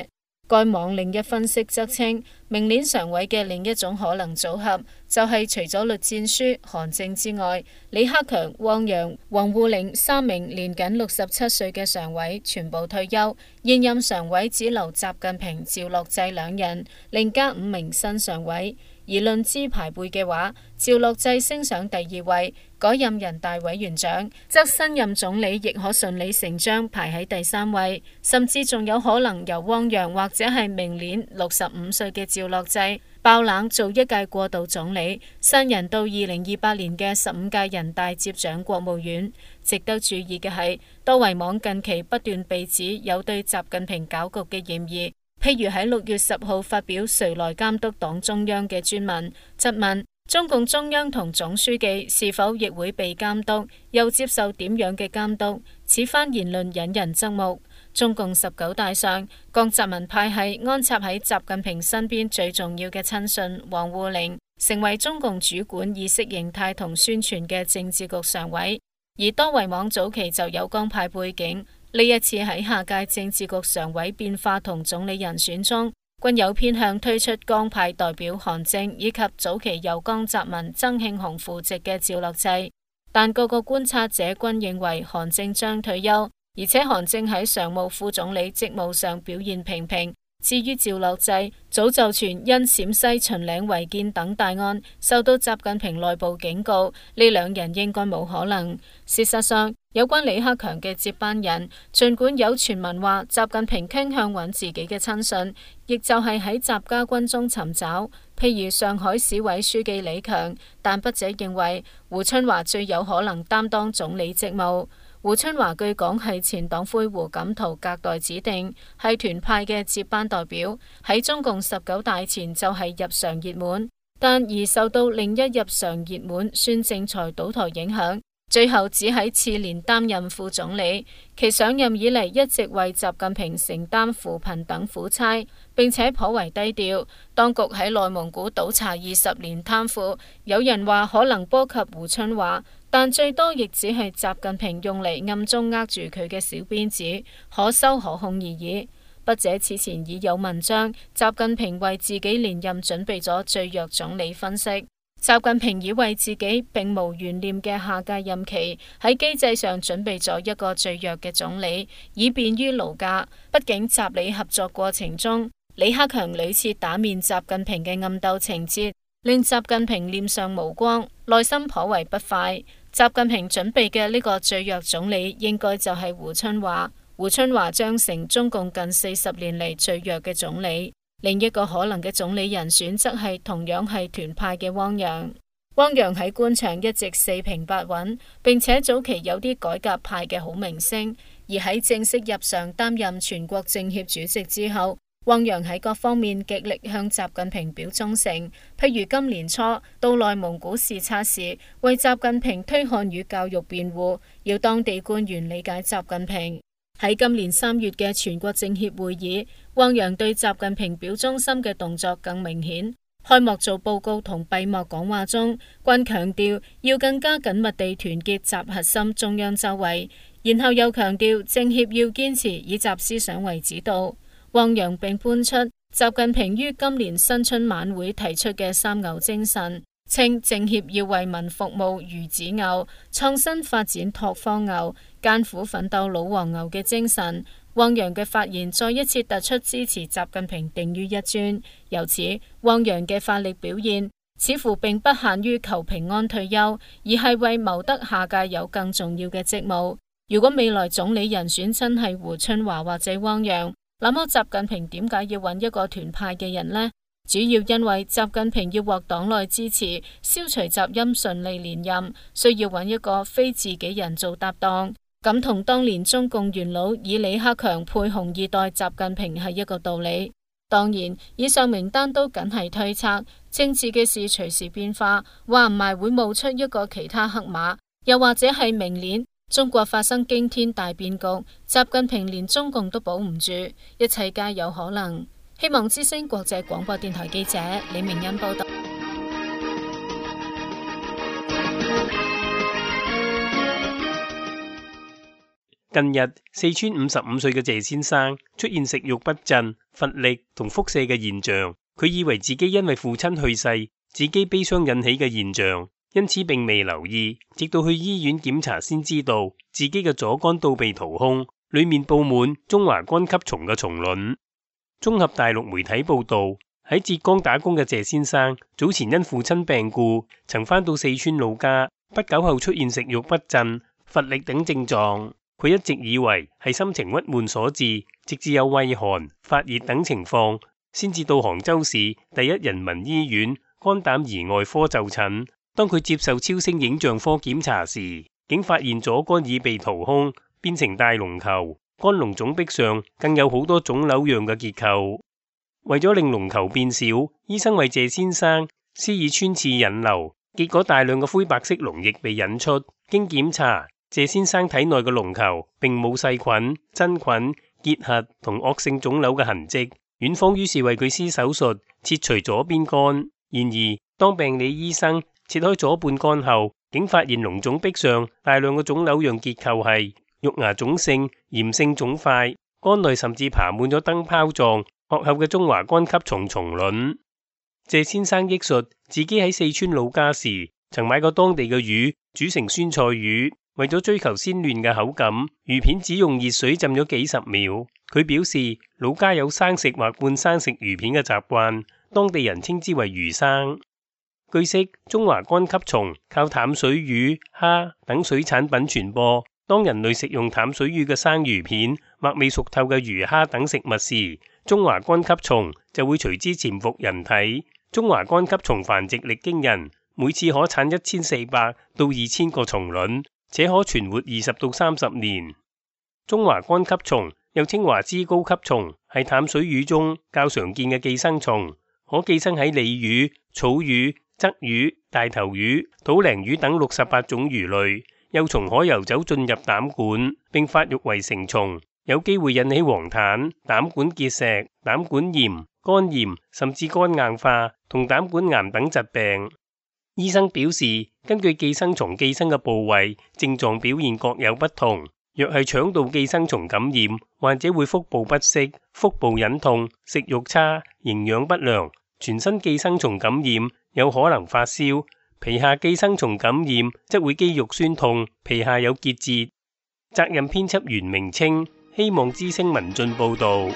[SPEAKER 7] 該網另一分析則稱，明年常委嘅另一種可能組合就係除咗栗戰書、韓正之外，李克強、汪洋、王滬寧3名年僅67歲嘅常委全部退休，現任常委只留習近平、趙樂際2人，另加5名新常委。而論資排輩嘅話，趙樂際升上第2位，改任人大委員長，則新任總理亦可順理成章排喺第3位，甚至仲有可能由汪洋或者係明年65歲嘅趙樂際爆冷做一屆過渡總理，新人到2028年嘅15屆人大接掌國務院。值得注意嘅係，多維網近期不斷被指有對習近平搞局嘅嫌疑。譬如喺6月10號發表誰來監督黨中央嘅專文，質問中共中央同總書記是否亦會被監督，又接受點樣嘅監督？此番言論引人側目。中共19大上，江澤民派系安插喺習近平身邊最重要嘅親信王滬寧，成為中共主管意識形態同宣傳嘅政治局常委。而多維網早期就有江派背景。呢一次喺下屆政治局常委變化同總理人選中，均有偏向推出江派代表韓正以及早期由江澤民、曾慶紅扶植嘅趙樂際。但各個觀察者均認為韓正將退休，而且韓正喺常務副總理職務上表現平平。至於趙樂際，早就傳因陝西秦嶺違建等大案受到習近平內部警告，呢2人應該冇可能。事實上，有關李克強嘅接班人，儘管有傳聞話習近平傾向揾自己嘅親信，亦就係喺習家軍中尋找，譬如上海市委書記李強，但筆者認為胡春華最有可能擔當總理職務。胡春華據講係前黨魁胡錦濤隔代指定，係團派嘅接班代表，喺中共19大前就係入常熱門，但而受到另一入常熱門孫政才倒台影響，最後只喺次年擔任副總理。其上任以嚟一直為習近平承擔扶貧等苦差，並且頗為低調。當局喺內蒙古倒查20年貪腐，有人話可能波及胡春華，但最多亦只係習近平用嚟暗中握住佢嘅小鞭子，可收可控而已。筆者此前已有文章，習近平為自己連任準備咗最弱總理分析。習近平以為自己並無懸念嘅下屆任期，喺機制上準備咗一個最弱嘅總理，以便於勞駕。畢竟習李合作過程中，李克強屢次打面習近平嘅暗鬥情節，令習近平臉上無光，內心頗為不快。習近平準備嘅呢個最弱總理，應該就係胡春華。胡春華將成中共近40年嚟最弱嘅總理。另一個可能嘅總理人選則係同樣係團派嘅汪洋。汪洋喺官場一直4平8穩，並且早期有啲改革派嘅好名聲。而喺正式入常擔任全國政協主席之後，汪洋喺各方面極力向習近平表忠誠。譬如今年初到內蒙古視察時，為習近平推漢語教育辯護，要當地官員理解習近平。喺今年3月嘅全國政協會議，汪洋對習近平表忠心嘅動作更明顯。開幕做報告同閉幕講話中，均強調要更加緊密地團結習核心中央周圍，然後又強調政協要堅持以習思想為指導。汪洋並搬出習近平於今年新春晚會提出嘅3牛精神，稱政協要為民服務如子牛，創新發展拓荒牛，艱苦奮鬥老黃牛嘅精神。汪洋嘅發言再一次突出支持習近平定於一尊。由此，汪洋嘅發力表現似乎並不限於求平安退休，而係為謀得下屆有更重要嘅職務。如果未來總理人選真係胡春華或者汪洋，那麼習近平點解要揾一個團派嘅人呢？主要因為習近平要獲黨內支持，消除雜音順利連任，需要揾一個非自己人做搭檔。咁同當年中共元老以李克強配紅二代習近平係一個道理。當然，以上名單都僅係推測，政治嘅事隨時變化，話唔埋會冒出一個其他黑馬，又或者係明年中國發生驚天大變局，習近平連中共都保唔住，一切皆有可能。希望之聲國際廣播電台記者李明恩報道。
[SPEAKER 8] 近日，四川55歲嘅謝先生出現食慾不振、乏力同腹瀉嘅現象。佢以為自己因為父親去世，自己悲傷引起嘅現象，因此並未留意，直到去醫院檢查先知道自己嘅左肝倒被掏空，裏面布滿中華肝吸蟲嘅蟲卵。綜合大陸媒體報道，喺浙江打工嘅謝先生早前因父親病故，曾返到四川老家，不久後出現食慾不振、乏力等症狀。佢一直以為係心情鬱悶所致，直至有畏寒、發熱等情況，先至到杭州市第一人民醫院肝膽胰外科就診。當佢接受超聲影像科檢查時，竟發現左肝已被掏空，變成大龍球，肝龍腫壁上更有好多腫瘤樣嘅結構。為咗令龍球變小，醫生為謝先生施以穿刺引流，結果大量嘅灰白色膿液被引出。經檢查，謝先生體內嘅龍球並冇細菌、真菌、結核同惡性腫瘤嘅痕跡。院方於是為佢施手術切除左邊肝。然而，當病理醫生切開左半肝後，竟發現龍腫壁上大量嘅腫瘤樣結構係肉芽腫性、炎性腫塊，肝內甚至爬滿咗燈泡狀褐厚嘅中華肝吸蟲蟲卵。謝先生憶述，自己喺四川老家時，曾買過當地嘅魚煮成酸菜魚。為咗追求鮮嫩嘅口感，魚片只用熱水浸咗幾十秒。佢表示，老家有生食或半生食魚片嘅習慣，當地人稱之為魚生。據悉，中華肝吸蟲靠淡水魚、蝦等水產品傳播。當人類食用淡水魚嘅生魚片或未熟透嘅魚蝦等食物時，中華肝吸蟲就會隨之潛伏人體。中華肝吸蟲繁殖力驚人，每次可產1400到2000個蟲卵，且可存活20到30年。中華肝吸蟲又稱華脂膏吸蟲，係淡水魚中較常見嘅寄生蟲，可寄生喺鯉魚、草魚、鯽魚、大頭魚、土鯪魚等68種魚類。幼蟲可游走進入膽管，並發育為成蟲，有機會引起黃疸、膽管結石、膽管炎、肝炎，甚至肝硬化同膽管癌等疾病。醫生表示，根據寄生蟲寄生嘅部位，症狀表現各有不同。若係腸道寄生蟲感染，患者會腹部不適、腹部隱痛、食慾差、營養不良；全身寄生蟲感染有可能發燒；皮下寄生蟲感染則會肌肉酸痛、皮下有結節。責任編輯袁明清，希望之聲文進報道。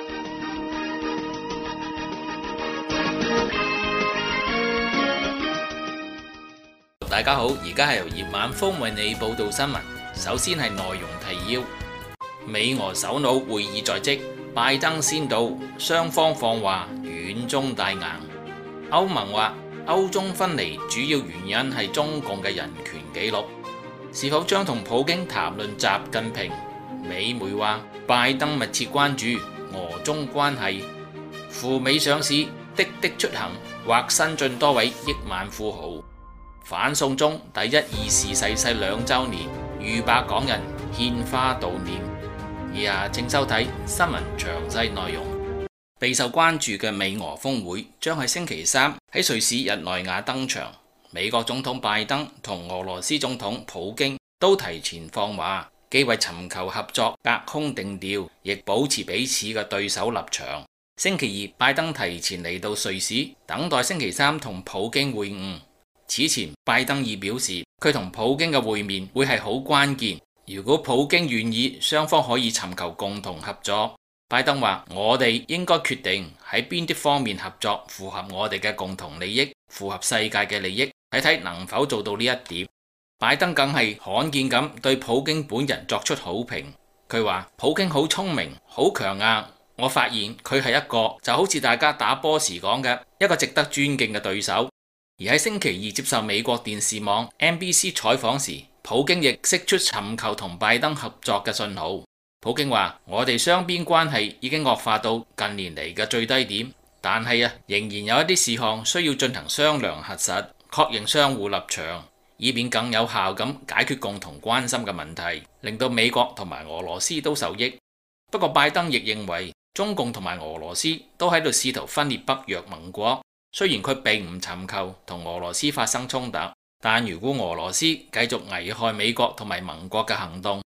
[SPEAKER 9] 大家好，而家係由葉晚風為你報道新聞。首先係內容提要：美俄首腦會議在即，拜登先到，雙方放話軟中帶硬。歐盟話歐中分離主要原因係中共嘅人權紀錄，是否將同普京談論習近平？美媒話拜登密切關注俄中關係。赴美上市，滴滴出行或新進多位億萬富豪。反送中第一義士逝世2週年，逾百港人獻花悼念。以下請收睇新聞詳細內容。備受關注嘅美俄峰會將喺星期三喺瑞士日內瓦登場。美國總統拜登同俄羅斯總統普京都提前放話，既為尋求合作隔空定調，亦保持彼此嘅對手立場。星期二，拜登提前嚟到瑞士，等待星期三同普京會晤。此前，拜登已表示，佢同普京嘅會面會係好關鍵。如果普京願意，雙方可以尋求共同合作。拜登話：我哋應該決定喺邊啲方面合作，符合我哋嘅共同利益，符合世界嘅利益，睇睇能否做到呢一點。拜登更係罕見咁對普京本人作出好評。佢話：普京好聰明，好強硬。我發現佢係一個就好似大家打波時講嘅一個值得尊敬嘅對手。而喺星期二接受美國電視網 NBC 採訪時，普京亦釋出尋求同拜登合作嘅信號。普京話：我哋雙邊關係已經惡化到近年嚟嘅最低點，但係仍然有一啲事項需要進行商量核實，確認相互立場，以便更有效咁解決共同關心嘅問題，令到美國同埋俄羅斯都受益。不過拜登亦認為中共同埋俄羅斯都喺度試圖分裂北約盟國。雖然佢並唔尋求同俄羅斯發生衝突，但如果俄羅斯繼續危害美國同埋盟國嘅行動，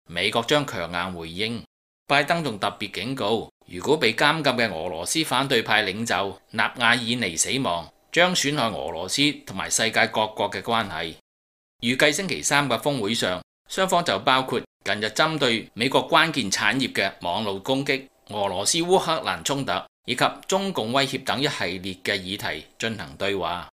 [SPEAKER 9] 美國將強硬回應。拜登仲特別警告，如果被監禁嘅俄羅斯反對派領袖納瓦爾尼死亡，將損害俄羅斯同埋世界各國嘅關係。預計星期三嘅峰會上，雙方就包括近日針對美國關鍵產業嘅網絡攻擊、俄羅斯烏克蘭衝突以及中共威脅等一系列嘅議題進行對話。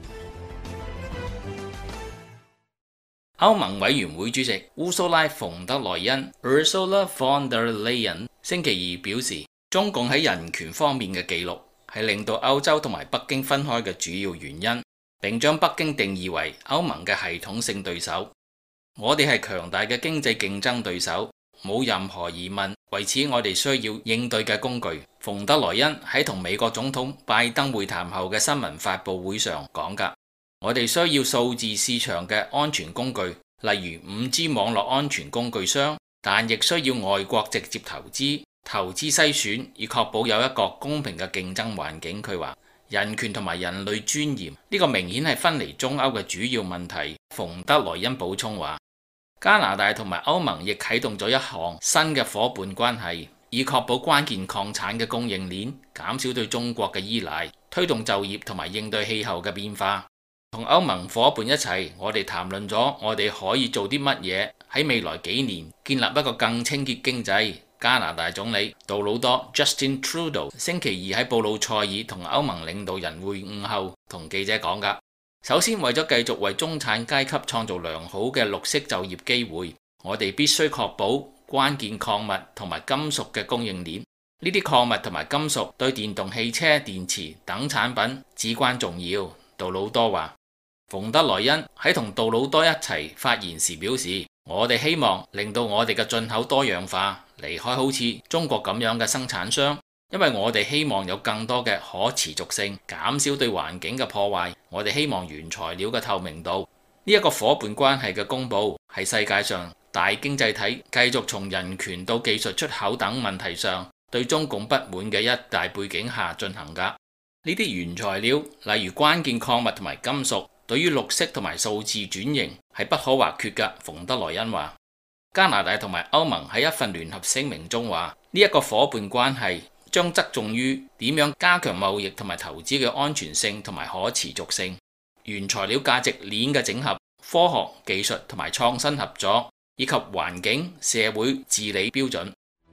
[SPEAKER 9] 歐盟委員會主席烏蘇拉·馮德萊恩 Ursula von der Leyen 星期二表示，中共喺人權方面嘅記錄係令到歐洲同埋北京分開嘅主要原因，並將北京定義為歐盟嘅系統性對手。我哋係強大嘅經濟競爭對手，冇任何疑問。為此，我哋需要應對嘅工具。馮德萊恩喺同美國總統拜登會談後嘅新聞發佈會上講㗎。我哋需要數字市場嘅安全工具，例如 5G 網絡安全工具箱，但亦需要外國直接投資篩選，以確保有一個公平嘅競爭環境。佢話人權同埋人類尊嚴呢個明顯係分離中歐嘅主要問題。馮德萊恩補充話，加拿大同埋歐盟亦啟動咗一項新嘅夥伴關係，以確保關鍵礦產嘅供應鏈，減少對中國嘅依賴，推動就業同埋應對氣候嘅變化。同歐盟夥伴一齊，我哋談論咗我哋可以做啲乜嘢喺未來幾年建立一個更清潔經濟。加拿大總理杜魯多 Justin Trudeau 星期二喺布魯塞爾同歐盟領導人會晤後同記者講㗎，首先為咗繼續為中產階級創造良好嘅綠色就業機會，我哋必須確保關鍵礦物同埋金屬嘅供應鏈。呢啲礦物同埋金屬對電動汽車、電池等產品至關重要。杜魯多話。馮德萊恩喺同杜魯多一齊發言時表示，我哋希望令到我哋嘅進口多樣化，離開好似中國咁樣嘅生產商，因為我哋希望有更多嘅可持續性，減少對環境嘅破壞。我哋希望原材料嘅透明度。呢一個伙伴關係嘅公佈係世界上大經濟體繼續從人權到技術出口等問題上對中共不滿嘅一大背景下進行㗎。呢啲原材料，例如關鍵礦物同埋金屬，對於綠色同埋數字轉型係不可或缺嘅。馮德萊恩話，加拿大同埋歐盟喺一份聯合聲明中話，呢一個伙伴關係將側重於點樣加強貿易同埋投資嘅安全性同埋可持續性、原材料價值鏈嘅整合、科學技術同埋創新合作，以及環境、社會治理標準。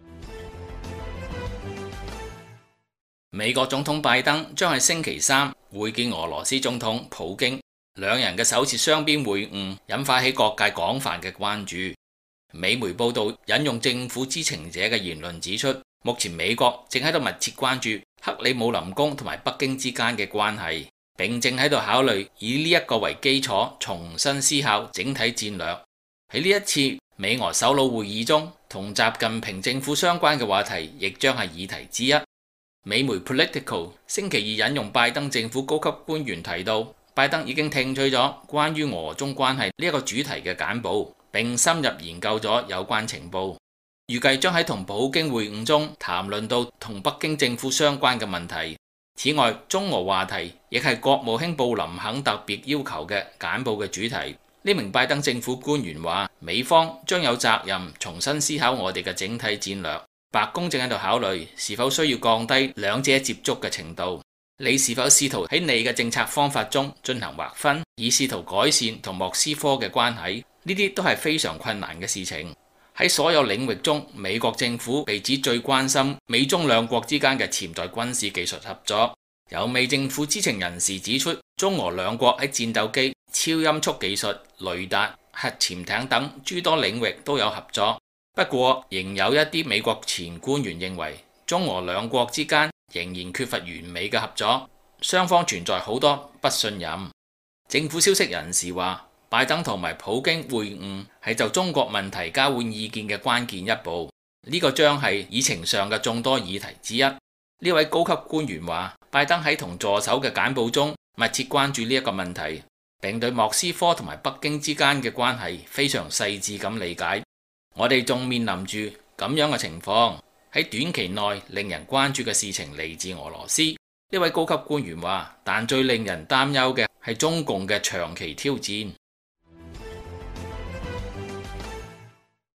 [SPEAKER 9] 美國總統拜登將喺星期三會見俄羅斯總統普京。兩人嘅首次雙邊會晤引發起各界廣泛嘅關注。美媒報道引用政府知情者嘅言論指出，目前美國正喺度密切關注克里姆林宮同埋北京之間嘅關係，並正喺度考慮以呢一個為基礎重新思考整體戰略。喺呢一次美俄首腦會議中，同習近平政府相關嘅話題亦將係議題之一。美媒 Politico 星期二引用拜登政府高級官員提到，拜登已經聽取咗關於俄中關係呢一個主題嘅簡報，並深入研究咗有關情報，預計將喺同普京會晤中談論到同北京政府相關嘅問題。此外，中俄話題亦係國務卿布林肯特別要求嘅簡報嘅主題。呢名拜登政府官員話，美方將有責任重新思考我哋嘅整體戰略。白宮正喺度考慮是否需要降低兩者接觸嘅程度。你是否試圖喺你嘅政策方法中進行劃分，以試圖改善同莫斯科嘅關係？呢啲都係非常困難嘅事情。喺所有領域中，美國政府被指最關心美中兩國之間嘅潛在軍事技術合作。有美政府知情人士指出，中俄兩國喺戰鬥機、超音速技術、雷達、核潛艇等諸多領域都有合作。不過，仍有一啲美國前官員認為，中俄兩國之間仍然缺乏完美嘅合作，雙方存在好多不信任。政府消息人士話，拜登同埋普京會晤係就中國問題交換意見嘅關鍵一步，呢個將係議程上嘅眾多議題之一。呢位高級官員話，拜登喺同助手嘅簡報中密切關注呢一個問題，並對莫斯科同埋北京之間嘅關係非常細緻咁理解。我哋仲面臨住咁樣嘅情況，喺短期內令人關注嘅事情嚟自俄羅斯。呢位高級官員話，但最令人擔憂嘅係中共嘅長期挑戰。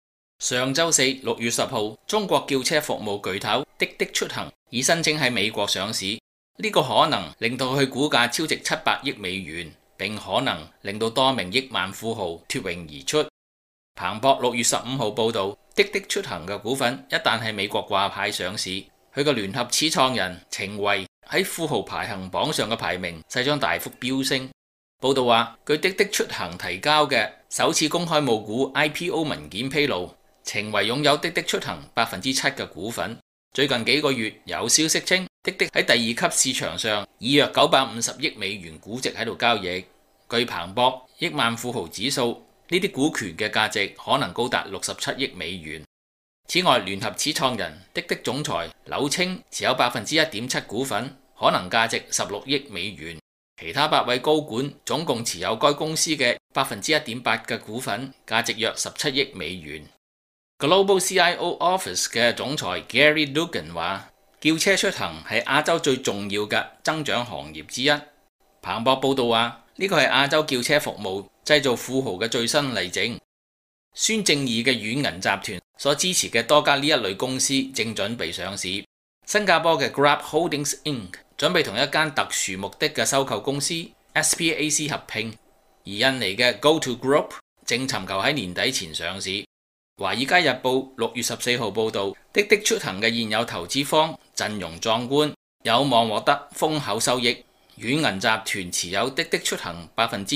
[SPEAKER 9] 上週四6月10號，中國叫車服務巨頭滴滴出行已申請喺美國上市，呢個可能令到佢股價超值700億美元，並可能令到多名億萬富豪脫穎而出。彭博6月15號報道，滴滴出行嘅股份一旦喺美國掛牌上市，佢嘅聯合始創人程維喺富豪排行榜上嘅排名勢將大幅飆升。報道話，據滴滴出行提交嘅首次公開募股 IPO 文件披露，程維擁有滴滴出行7%嘅股份。最近幾個月有消息稱，滴滴喺第二級市場上以約950億美元估值喺度交易。據彭博億萬富豪指數，呢啲股權嘅價值可能高達67億美元。此外，聯合始創人滴滴總裁柳青持有1.7%股份，可能價值16億美元。其他8位高管總共持有該公司嘅1.8%嘅股份，價值約17億美元。Global CIO Office 嘅總裁 Gary Dugan 話，叫車出行係亞洲最重要嘅增長行業之一。彭博報道話，呢個係亞洲叫車服務製造富豪嘅最新例證。孫正義嘅軟銀集團所支持嘅多家呢一類公司正準備上市。新加坡嘅 Grab Holdings Inc. 準備同一間特殊目的嘅收購公司 SPAC 合併，而印尼嘅 GoTo Group 正尋求喺年底前上市。華爾街日報6月14號報道，滴滴出行嘅現有投資方陣容壯觀，有望獲得豐厚收益。軟銀集團持有滴滴出行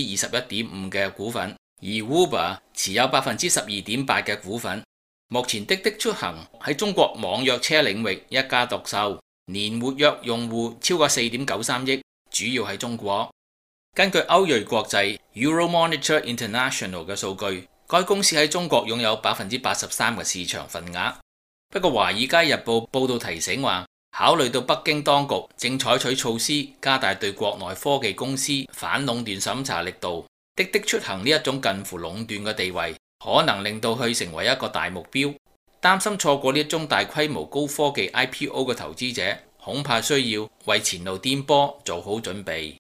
[SPEAKER 9] 21.5%嘅股份，而 Uber 持有12.8%嘅股份。目前滴滴出行喺中國網約車領域一家獨秀，年活躍用戶超過4.93億，主要喺中國。根據歐睿國際 Euromonitor International 嘅數據，該公司喺中國擁有83%嘅市場份額。不過華爾街日報報道提醒話，考慮到北京當局正採取措施加大對國內科技公司反壟斷審查力度，滴滴出行呢一種近乎壟斷嘅地位，可能令到佢成為一個大目標。擔心錯過呢一宗大規模高科技 IPO 嘅投資者，恐怕需要為前路顛簸做好準備。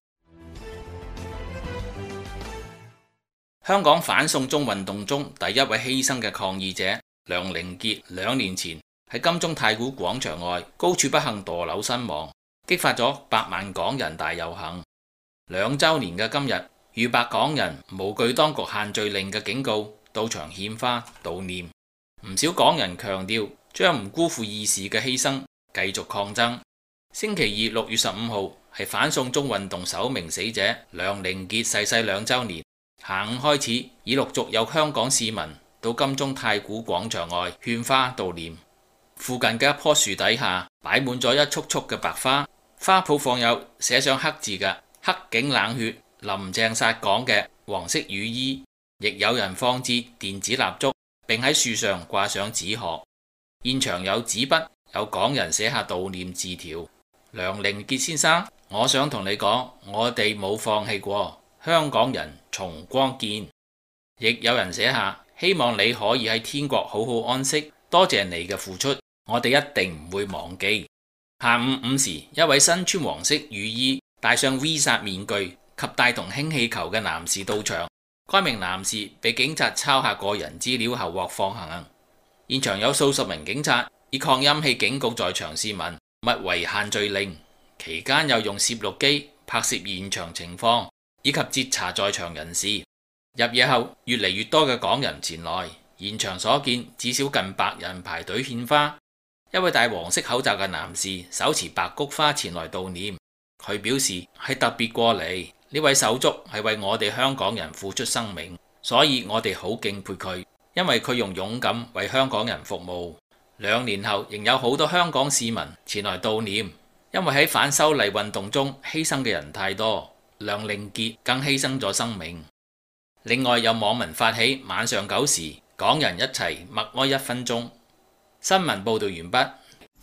[SPEAKER 9] 香港反送中運動中第一位犧牲嘅抗議者梁凌杰2年前喺金鐘太古廣場外高處不幸墮樓身亡，激發咗百萬港人大遊行。2週年嘅今日，逾百港人無懼當局限聚令嘅警告，到場獻花悼念。唔少港人強調將唔辜負義士嘅犧牲，繼續抗爭。星期二6月15號係反送中運動首名死者梁凌杰逝世2週年。下午開始，已陸續有香港市民到金鐘太古廣場外獻花悼念。附近嘅一棵樹底下擺滿咗一束束嘅白花，花圃放有寫上黑字嘅「黑警冷血，林鄭殺港」嘅黃色雨衣，亦有人放置電子蠟燭，並喺樹上掛上紙殼。現場有紙筆，有港人寫下悼念字條。梁凌杰先生，我想同你講，我哋冇放棄過。香港人重光見，亦有人寫下希望你可以喺天國好好安息，多謝你嘅付出，我哋一定唔會忘記。下午5時，一位身穿黃色雨衣、戴上 V 煞面具及帶同氫氣球嘅男士到場，該名男士被警察抄下個人資料後獲放行。現場有數十名警察以擴音器警告在場市民勿違限聚令，期間又用攝錄機拍攝現場情況，以及截查在場人士。入夜後，越嚟越多嘅港人前來，現場所見至少近100人排隊獻花。一位戴黃色口罩嘅男士手持白菊花前來悼念，佢表示係特別過嚟，呢位手足係為我哋香港人付出生命，所以我哋好敬佩佢，因為佢用勇敢為香港人服務。2年後，仍有好多香港市民前來悼念，因為喺反修例運動中犧牲嘅人太多。梁凌杰更犧牲咗生命。另外有網民發起晚上9時，港人一齊默哀1分鐘。新聞報道完畢。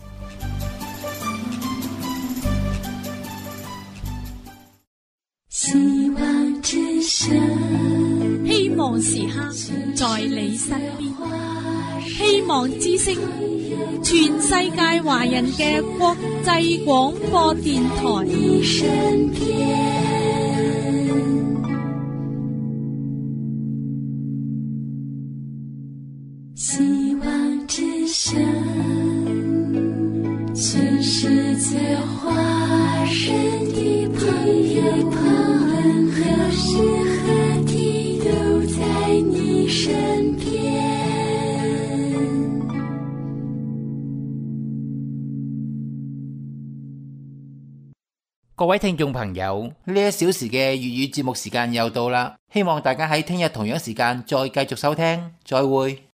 [SPEAKER 10] 希望之聲，
[SPEAKER 11] 希望時刻在你身邊。希望之聲，全世界華人嘅國際廣播電台。
[SPEAKER 10] 希望聲，全世界華人的朋友們，何時何地都在你身邊。
[SPEAKER 2] 各位聽眾朋友，呢1小時嘅粵語節目時間又到啦，希望大家喺聽日同樣時間再繼續收聽，再會。